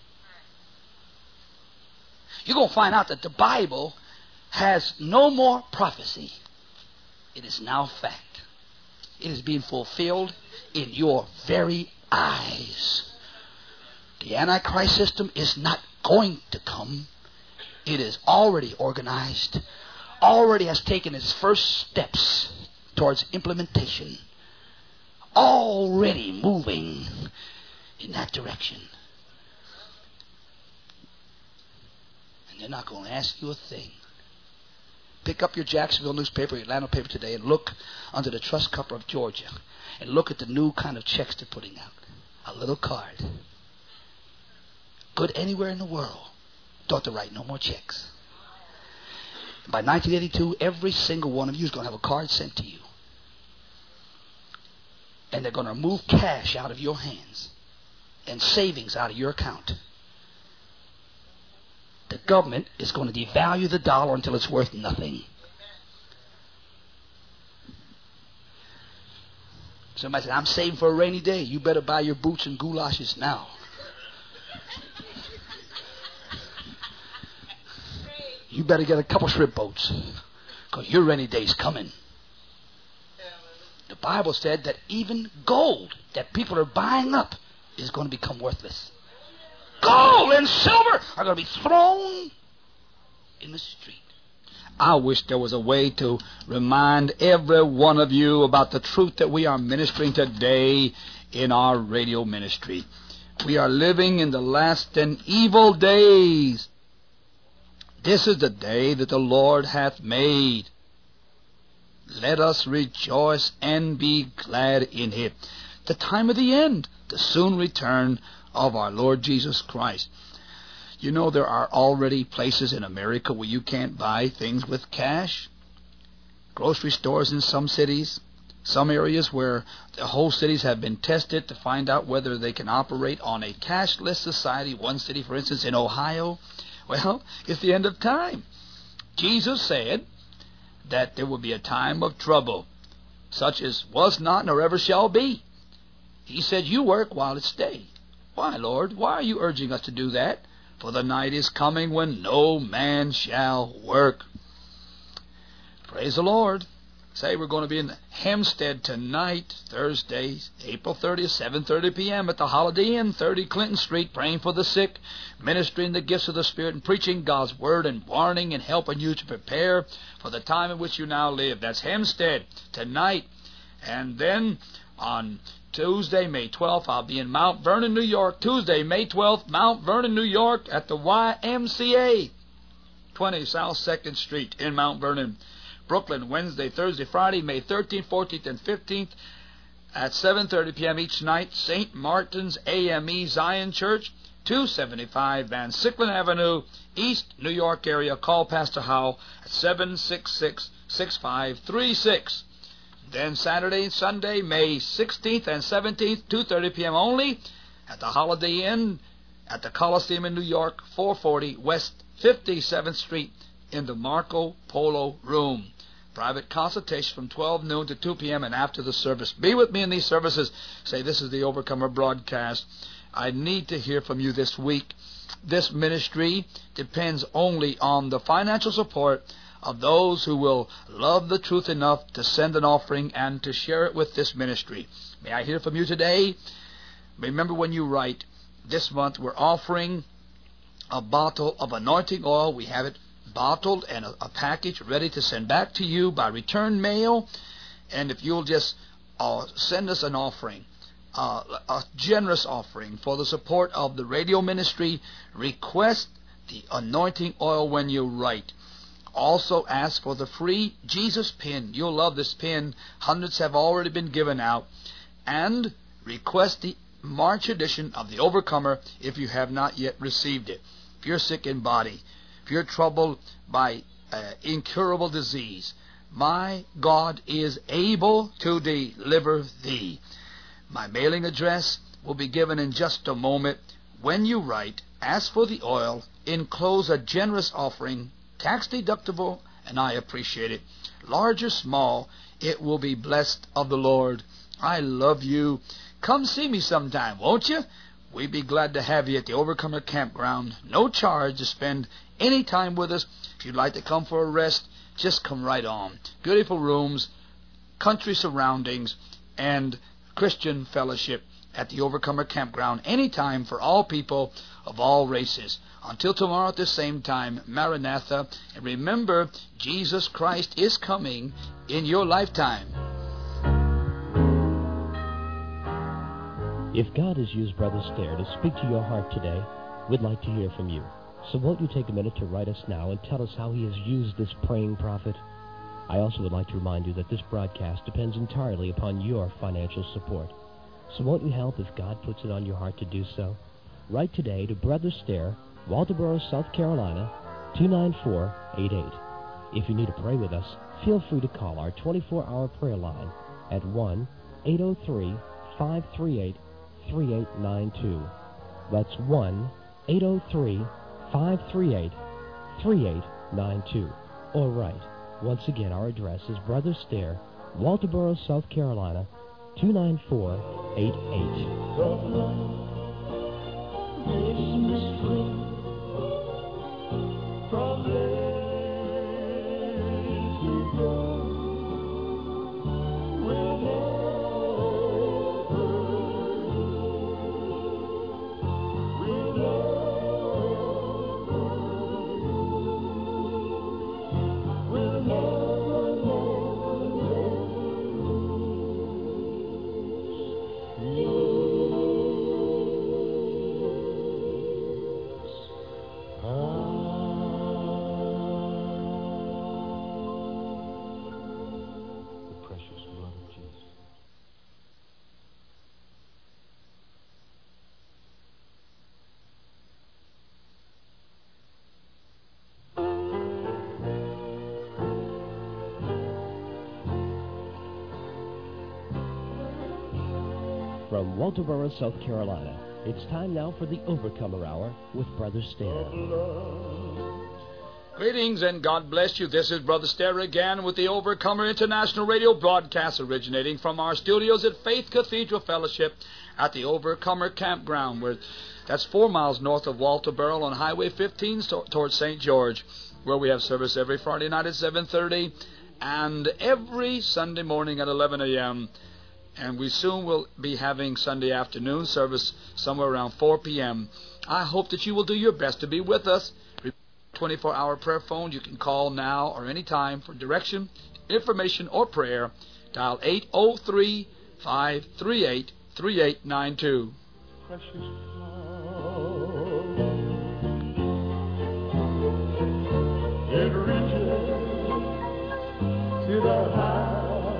You're going to find out that the Bible has no more prophecy. It is now fact. It is being fulfilled in your very eyes. The Antichrist system is not going to come. It is already organized, already has taken its first steps towards implementation, already moving in that direction. And they're not going to ask you a thing. Pick up your Jacksonville newspaper, your Atlanta paper today, and look under the Trust Cover of Georgia. And look at the new kind of checks they're putting out. A little card. Good anywhere in the world. Don't have to write no more checks. By nineteen eighty-two, every single one of you is going to have a card sent to you. And they're going to remove cash out of your hands and savings out of your account. The government is going to devalue the dollar until it's worth nothing. Somebody said, I'm saving for a rainy day. You better buy your boots and goulashes now. You better get a couple shrimp boats, because your rainy day's coming. The Bible said that even gold that people are buying up is going to become worthless. Gold and silver are going to be thrown in the street. I wish there was a way to remind every one of you about the truth that we are ministering today in our radio ministry. We are living in the last and evil days. This is the day that the Lord hath made. Let us rejoice and be glad in it. The time of the end, the soon return of our Lord Jesus Christ. You know, there are already places in America where you can't buy things with cash. Grocery stores in some cities, some areas where the whole cities have been tested to find out whether they can operate on a cashless society. One city, for instance, in Ohio. Well, it's the end of time. Jesus said that there will be a time of trouble, such as was not nor ever shall be. He said, you work while it's day. Why, Lord? Why are you urging us to do that? For the night is coming when no man shall work. Praise the Lord. Say, we're going to be in Hempstead tonight, Thursday, April thirtieth, seven thirty p.m. at the Holiday Inn, thirty Clinton Street, praying for the sick, ministering the gifts of the Spirit, and preaching God's Word, and warning and helping you to prepare for the time in which you now live. That's Hempstead tonight. And then on Tuesday, May twelfth, I'll be in Mount Vernon, New York. Tuesday, May twelfth, Mount Vernon, New York, at the Y M C A, twenty South second Street in Mount Vernon. Brooklyn, Wednesday, Thursday, Friday, May thirteenth, fourteenth, and fifteenth at seven thirty p.m. each night. Saint Martin's A M E Zion Church, two seventy-five Van Sicklen Avenue, East New York area. Call Pastor Howe at seven six six, six five three six. Then Saturday and Sunday, May sixteenth and seventeenth, two thirty p.m. only, at the Holiday Inn at the Coliseum in New York, four forty West fifty-seventh Street, in the Marco Polo Room. Private consultation from twelve noon to two p.m. and after the service. Be with me in these services. Say, this is the Overcomer broadcast. I need to hear from you this week. This ministry depends only on the financial support of those who will love the truth enough to send an offering and to share it with this ministry. May I hear from you today? Remember, when you write, this month we're offering a bottle of anointing oil. We have it bottled and a, a package ready to send back to you by return mail. And if you'll just uh, send us an offering, uh, a generous offering for the support of the radio ministry, request the anointing oil when you write. Also ask for the free Jesus pin. You'll love this pin. Hundreds have already been given out. And request the March edition of The Overcomer if you have not yet received it. If you're sick in body, if you're troubled by uh, incurable disease, my God is able to deliver thee. My mailing address will be given in just a moment. When you write, ask for the oil, enclose a generous offering, tax deductible, and I appreciate it. Large or small, it will be blessed of the Lord. I love you. Come see me sometime, won't you? We'd be glad to have you at the Overcomer Campground. No charge to spend any time with us. If you'd like to come for a rest, just come right on. Beautiful rooms, country surroundings, and Christian fellowship at the Overcomer Campground. Anytime for all people of all races. Until tomorrow at the same time, Maranatha. And remember, Jesus Christ is coming in your lifetime. If God has used Brother Stair to speak to your heart today, we'd like to hear from you. So won't you take a minute to write us now and tell us how he has used this praying prophet? I also would like to remind you that this broadcast depends entirely upon your financial support. So won't you help if God puts it on your heart to do so? Write today to Brother Stair, Walterboro, South Carolina, two nine four eight eight. If you need to pray with us, feel free to call our twenty-four hour prayer line at one eight zero three, five three eight, three eight nine two. That's one eight zero three, five three eight, three eight nine two. Or write. Once again, our address is Brother Stair, Walterboro, South Carolina, two nine four eight eight. From Walterboro, South Carolina, it's time now for the Overcomer Hour with Brother Stair. Greetings and God bless you. This is Brother Stair again with the Overcomer International Radio broadcast originating from our studios at Faith Cathedral Fellowship at the Overcomer Campground. Where that's four miles north of Walterboro on Highway fifteen so, towards Saint George, where we have service every Friday night at seven thirty and every Sunday morning at eleven a.m. And we soon will be having Sunday afternoon service somewhere around four p.m. I hope that you will do your best to be with us. twenty-four hour prayer phone. You can call now or any time for direction, information, or prayer. Dial eight zero three, five three eight, three eight nine two. Precious it reaches to the highest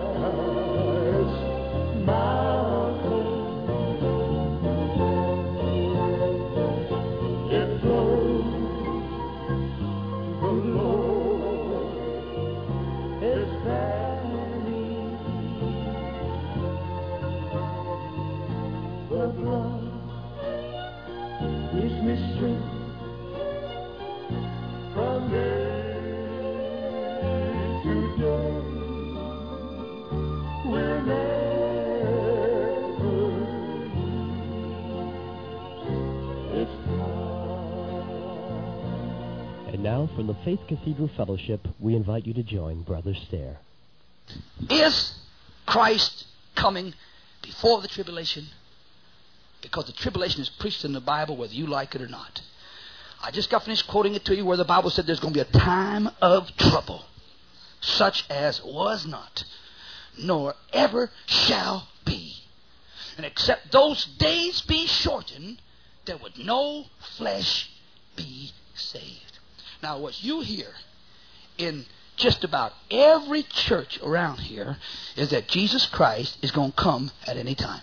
mountain. It flows below its valley. The blood gives me strength from day to day. We'll never lose its power. And now, from the Faith Cathedral Fellowship, we invite you to join Brother Stair. Is Christ coming before the tribulation? Because the tribulation is preached in the Bible whether you like it or not. I just got finished quoting it to you where the Bible said there's going to be a time of trouble, such as was not, nor ever shall be. And except those days be shortened, there would no flesh be saved. Now, what you hear in just about every church around here is that Jesus Christ is going to come at any time.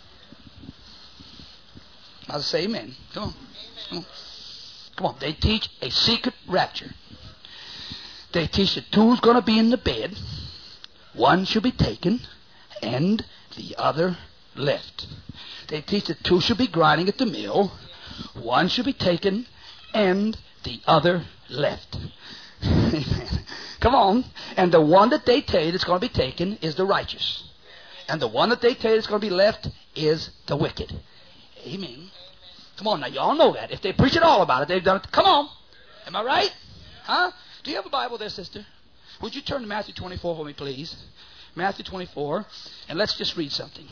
I'll say amen. Come on. Come on. Come on. They teach a secret rapture. They teach that two's going to be in the bed. One should be taken and the other left. They teach that two should be grinding at the mill. One should be taken and the other left. Come on. And the one that they tell you that's going to be taken is the righteous. And the one that they tell you that's going to be left is the wicked. Amen. Come on now, y'all know that. If they preach it all about it, they've done it. Come on. Am I right? Huh? Do you have a Bible there, sister? Would you turn to Matthew twenty-four for me, please? Matthew twenty-four. And let's just read something.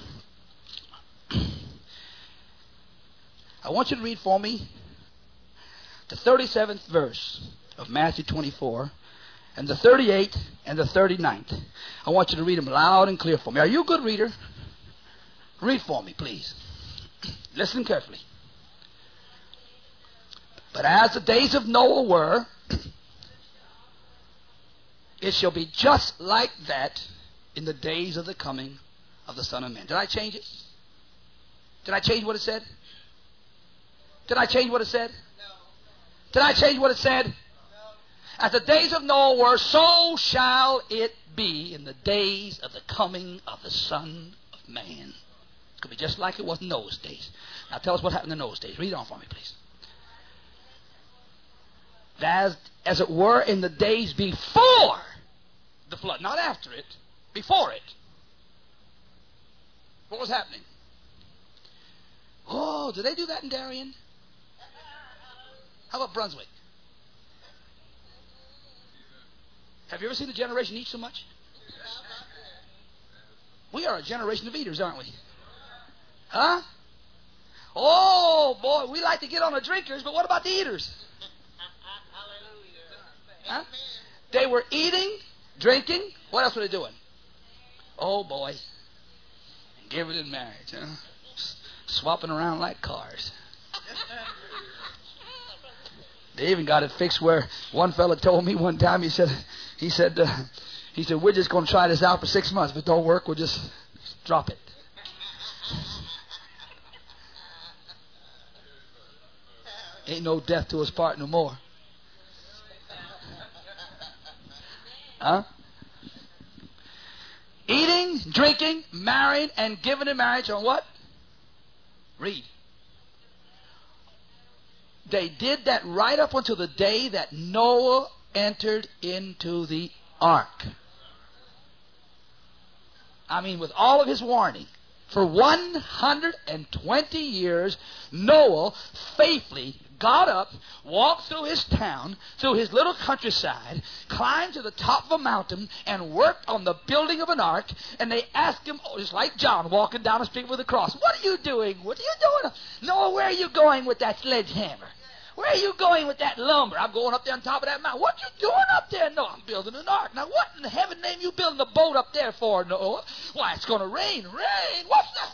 I want you to read for me the thirty-seventh verse of Matthew twenty-four and the thirty-eighth and the thirty-ninth. I want you to read them loud and clear for me. Are you a good reader? Read for me, please. Listen carefully. But as the days of Noah were, it shall be just like that in the days of the coming of the Son of Man. Did I change it? Did I change what it said? Did I change what it said? No. Did I change what it said? No. As the days of Noah were, so shall it be in the days of the coming of the Son of Man. It's going to be just like it was in Noah's days. Now tell us what happened in Noah's days. Read it on for me, please. As, as it were in the days before the flood. Not after it. Before it. What was happening? Oh, did they do that in Darien? How about Brunswick? Have you ever seen a generation eat so much? We are a generation of eaters, aren't we? Huh? Oh, boy, we like to get on the drinkers, but what about the eaters? Huh? They were eating, drinking. What else were they doing? Oh, boy. And giving in marriage, huh? Swapping around like cars. They even got it fixed where one fella told me one time, he said, he said, uh, he said, we're just going to try this out for six months. If it don't work, we'll just drop it. Ain't no death to us part no more. Huh? Eating, drinking, marrying, and giving in marriage on what? Read. They did that right up until the day that Noah entered into the ark. I mean, with all of his warning. For one hundred twenty years, Noah faithfully got up, walked through his town, through his little countryside, climbed to the top of a mountain, and worked on the building of an ark. And they asked him, oh, it's like John walking down the street with a cross. What are you doing? What are you doing? Noah, where are you going with that sledgehammer? Where are you going with that lumber? I'm going up there on top of that mountain. What you doing up there? No, I'm building an ark. Now, what in the heaven name you building a boat up there for, Noah? Why, it's going to rain. Rain? What's that?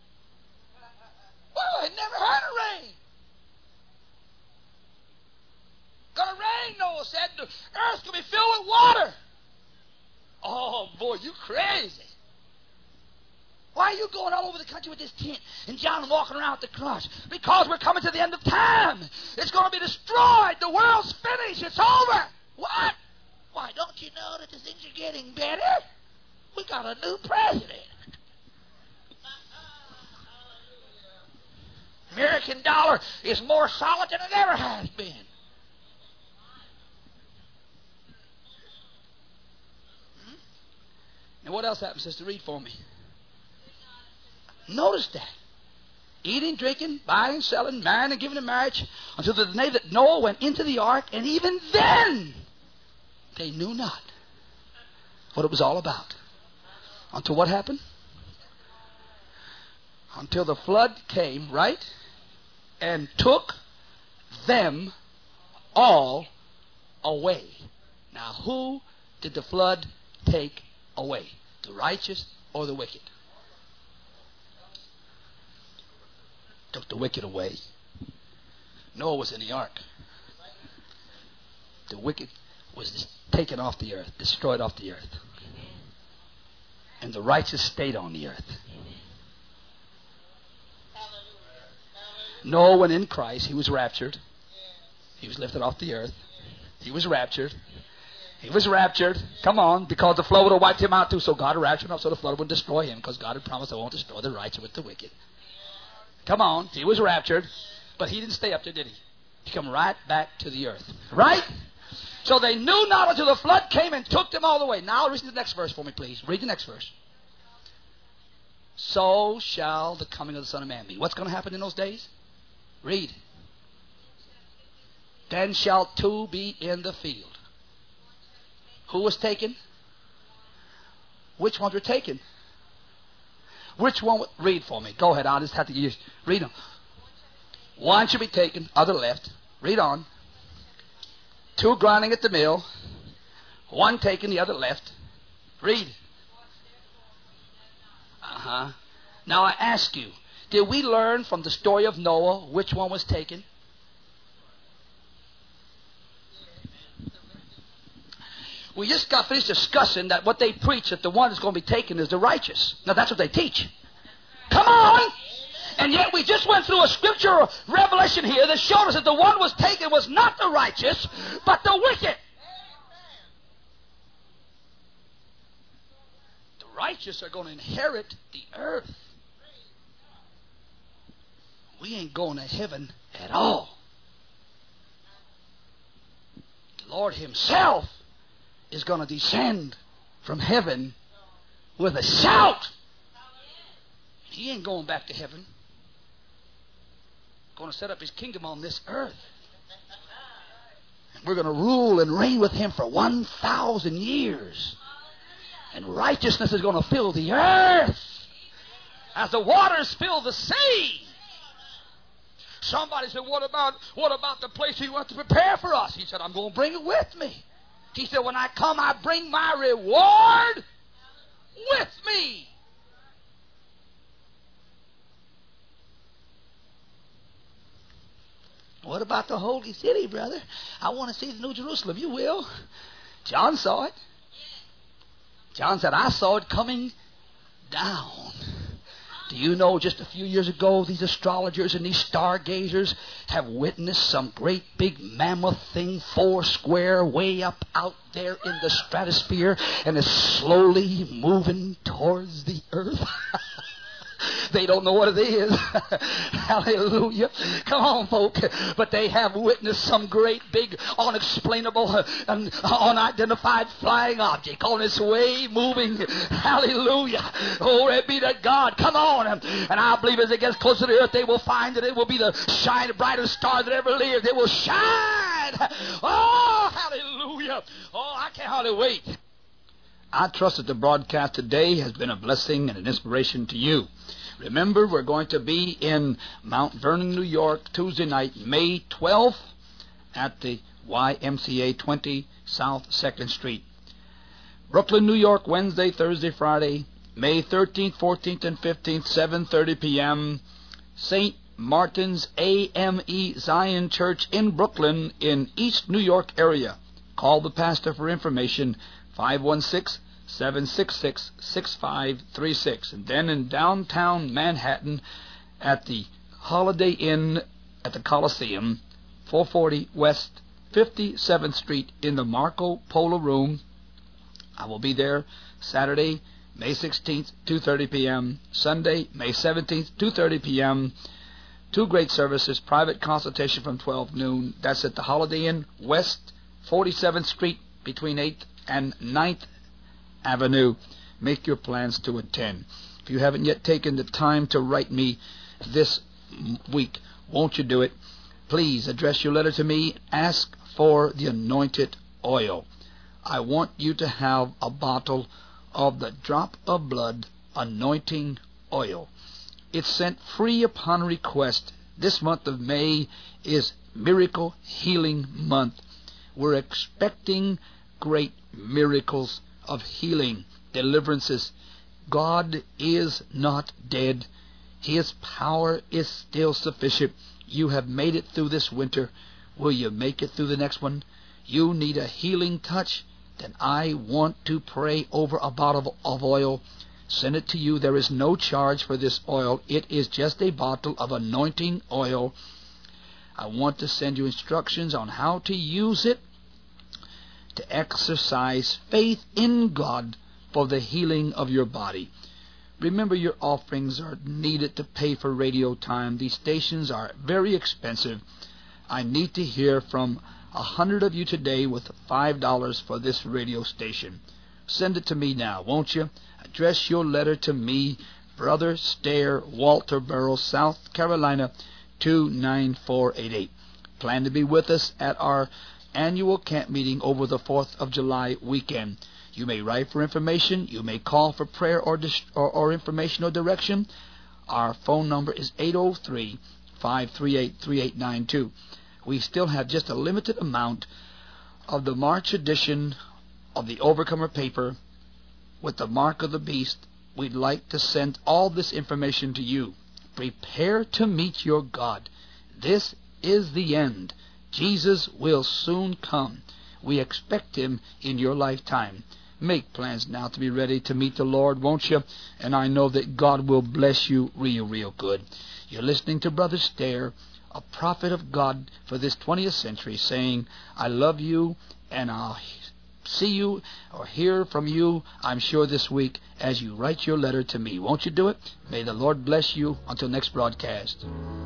Well, I never heard of rain. Gonna rain, Noah said. The earth's gonna be filled with water. Oh, boy, you crazy. Why are you going all over the country with this tent and John walking around with the cross? Because we're coming to the end of time. It's going to be destroyed. The world's finished. It's over. What? Why, don't you know that the things are getting better? We got a new president. American dollar is more solid than it ever has been. Hmm? And what else happened, sister? Read for me. Notice that. Eating, drinking, buying, selling, marrying, and giving in marriage until the day that Noah went into the ark, and even then they knew not what it was all about. Until what happened? Until the flood came, right? And took them all away. Now, who did the flood take away? The righteous or the wicked? Took the wicked away. Noah was in the ark. The wicked was taken off the earth, destroyed off the earth. And the righteous stayed on the earth. Noah, when in Christ, he was raptured. He was lifted off the earth. He was raptured. He was raptured. Come on, because the flood would have wiped him out too. So God raptured him up so the flood would destroy him, because God had promised, I won't destroy the righteous with the wicked. Come on, he was raptured. But he didn't stay up there, did he? He come right back to the earth. Right? So they knew not until the flood came and took them all the way. Now read the next verse for me, please. Read the next verse. So shall the coming of the Son of Man be. What's going to happen in those days? Read. Then shall two be in the field. Who was taken? Which ones were taken? Which one? Read for me. Go ahead. I'll just have to use. Read them. One should be taken, other left. Read on. Two grinding at the mill. One taken, the other left. Read. Uh-huh. Now I ask you, did we learn from the story of Noah which one was taken? We just got finished discussing that what they preach, that the one that's going to be taken is the righteous. Now that's what they teach. Come on! And yet we just went through a scriptural revelation here that showed us that the one was taken was not the righteous, but the wicked. The righteous are going to inherit the earth. We ain't going to heaven at all. The Lord himself is going to descend from heaven with a shout. He ain't going back to heaven. Going to set up his kingdom on this earth. And we're going to rule and reign with him for one thousand years. And righteousness is going to fill the earth as the waters fill the sea. Somebody said, what about, what about the place he wants to prepare for us? He said, I'm going to bring it with me. He said, when I come, I bring my reward with me. What about the holy city, brother? I want to see the New Jerusalem. You will. John saw it. John said, I saw it coming down. Do you know just a few years ago, these astrologers and these stargazers have witnessed some great big mammoth thing, four square, way up out there in the stratosphere, and is slowly moving towards the earth? They don't know what it is. Hallelujah. Come on, folk. But they have witnessed some great, big, unexplainable, uh, un- unidentified flying object on its way moving. Hallelujah. Glory be to God. Come on. And I believe as it gets closer to the earth, they will find that it will be the shine, brightest star that ever lived. It will shine. Oh, hallelujah. Oh, I can't hardly wait. I trust that the broadcast today has been a blessing and an inspiration to you. Remember, we're going to be in Mount Vernon, New York, Tuesday night, May twelfth, at the Y M C A twenty South second Street. Brooklyn, New York, Wednesday, Thursday, Friday, May thirteenth, fourteenth, and fifteenth, seven thirty p.m. Saint Martin's A M E Zion Church in Brooklyn in East New York area. Call the pastor for information, five one six, seven six six, six five three six. And then in downtown Manhattan at the Holiday Inn at the Coliseum, four forty West fifty-seventh Street in the Marco Polo Room. I will be there Saturday, May sixteenth, two thirty p.m. Sunday, May seventeenth, two thirty p.m. Two great services, private consultation from twelve noon. That's at the Holiday Inn, West forty-seventh Street, between eighth and ninth Avenue. Make your plans to attend. If you haven't yet taken the time to write me this week, won't you do it? Please address your letter to me. Ask for the anointed oil. I want you to have a bottle of the drop of blood anointing oil. It's sent free upon request. This month of May is Miracle Healing Month. We're expecting great miracles of healing, deliverances. God is not dead. His power is still sufficient. You have made it through this winter. Will you make it through the next one? You need a healing touch? Then I want to pray over a bottle of oil. Send it to you. There is no charge for this oil. It is just a bottle of anointing oil. I want to send you instructions on how to use it to exercise faith in God for the healing of your body. Remember, your offerings are needed to pay for radio time. These stations are very expensive. I need to hear from a hundred of you today with five dollars for this radio station. Send it to me now, won't you? Address your letter to me, Brother Stair, Walterboro, South Carolina, two nine four eight eight. Plan to be with us at our annual camp meeting over the fourth of July weekend. You may write for information. You may call for prayer or, dis- or, or information or direction. Our phone number is eight oh three, five three eight, three eight nine two. We still have just a limited amount of the March edition of the Overcomer paper with the mark of the beast. We'd like to send all this information to you. Prepare to meet your God. This is the end. Jesus will soon come. We expect Him in your lifetime. Make plans now to be ready to meet the Lord, won't you? And I know that God will bless you real, real good. You're listening to Brother Stair, a prophet of God for this twentieth century, saying, I love you, and I'll see you or hear from you, I'm sure, this week as you write your letter to me. Won't you do it? May the Lord bless you. Until next broadcast.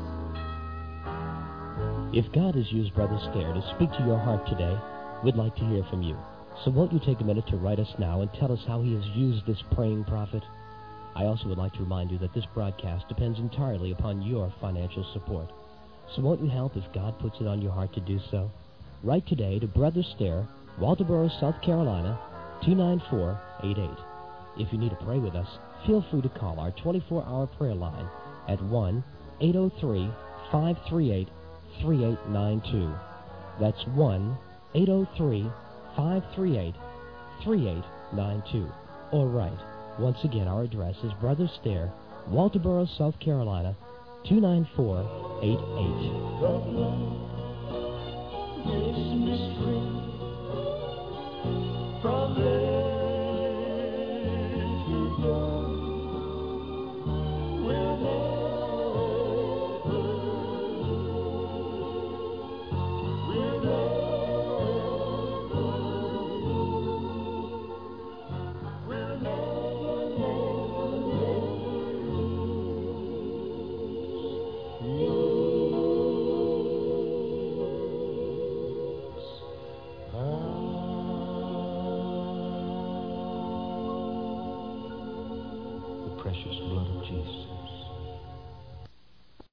If God has used Brother Stair to speak to your heart today, we'd like to hear from you. So won't you take a minute to write us now and tell us how He has used this praying prophet? I also would like to remind you that this broadcast depends entirely upon your financial support. So won't you help if God puts it on your heart to do so? Write today to Brother Stair, Walterboro, South Carolina, two nine four eight eight. If you need to pray with us, feel free to call our twenty-four hour prayer line at one eight oh three, five three eight, three eight nine two. That's one eight oh three, five three eight, three eight nine two. Or write. Once again, our address is Brother Stair, Walterboro, South Carolina, two nine four eight eight. Precious blood of Jesus.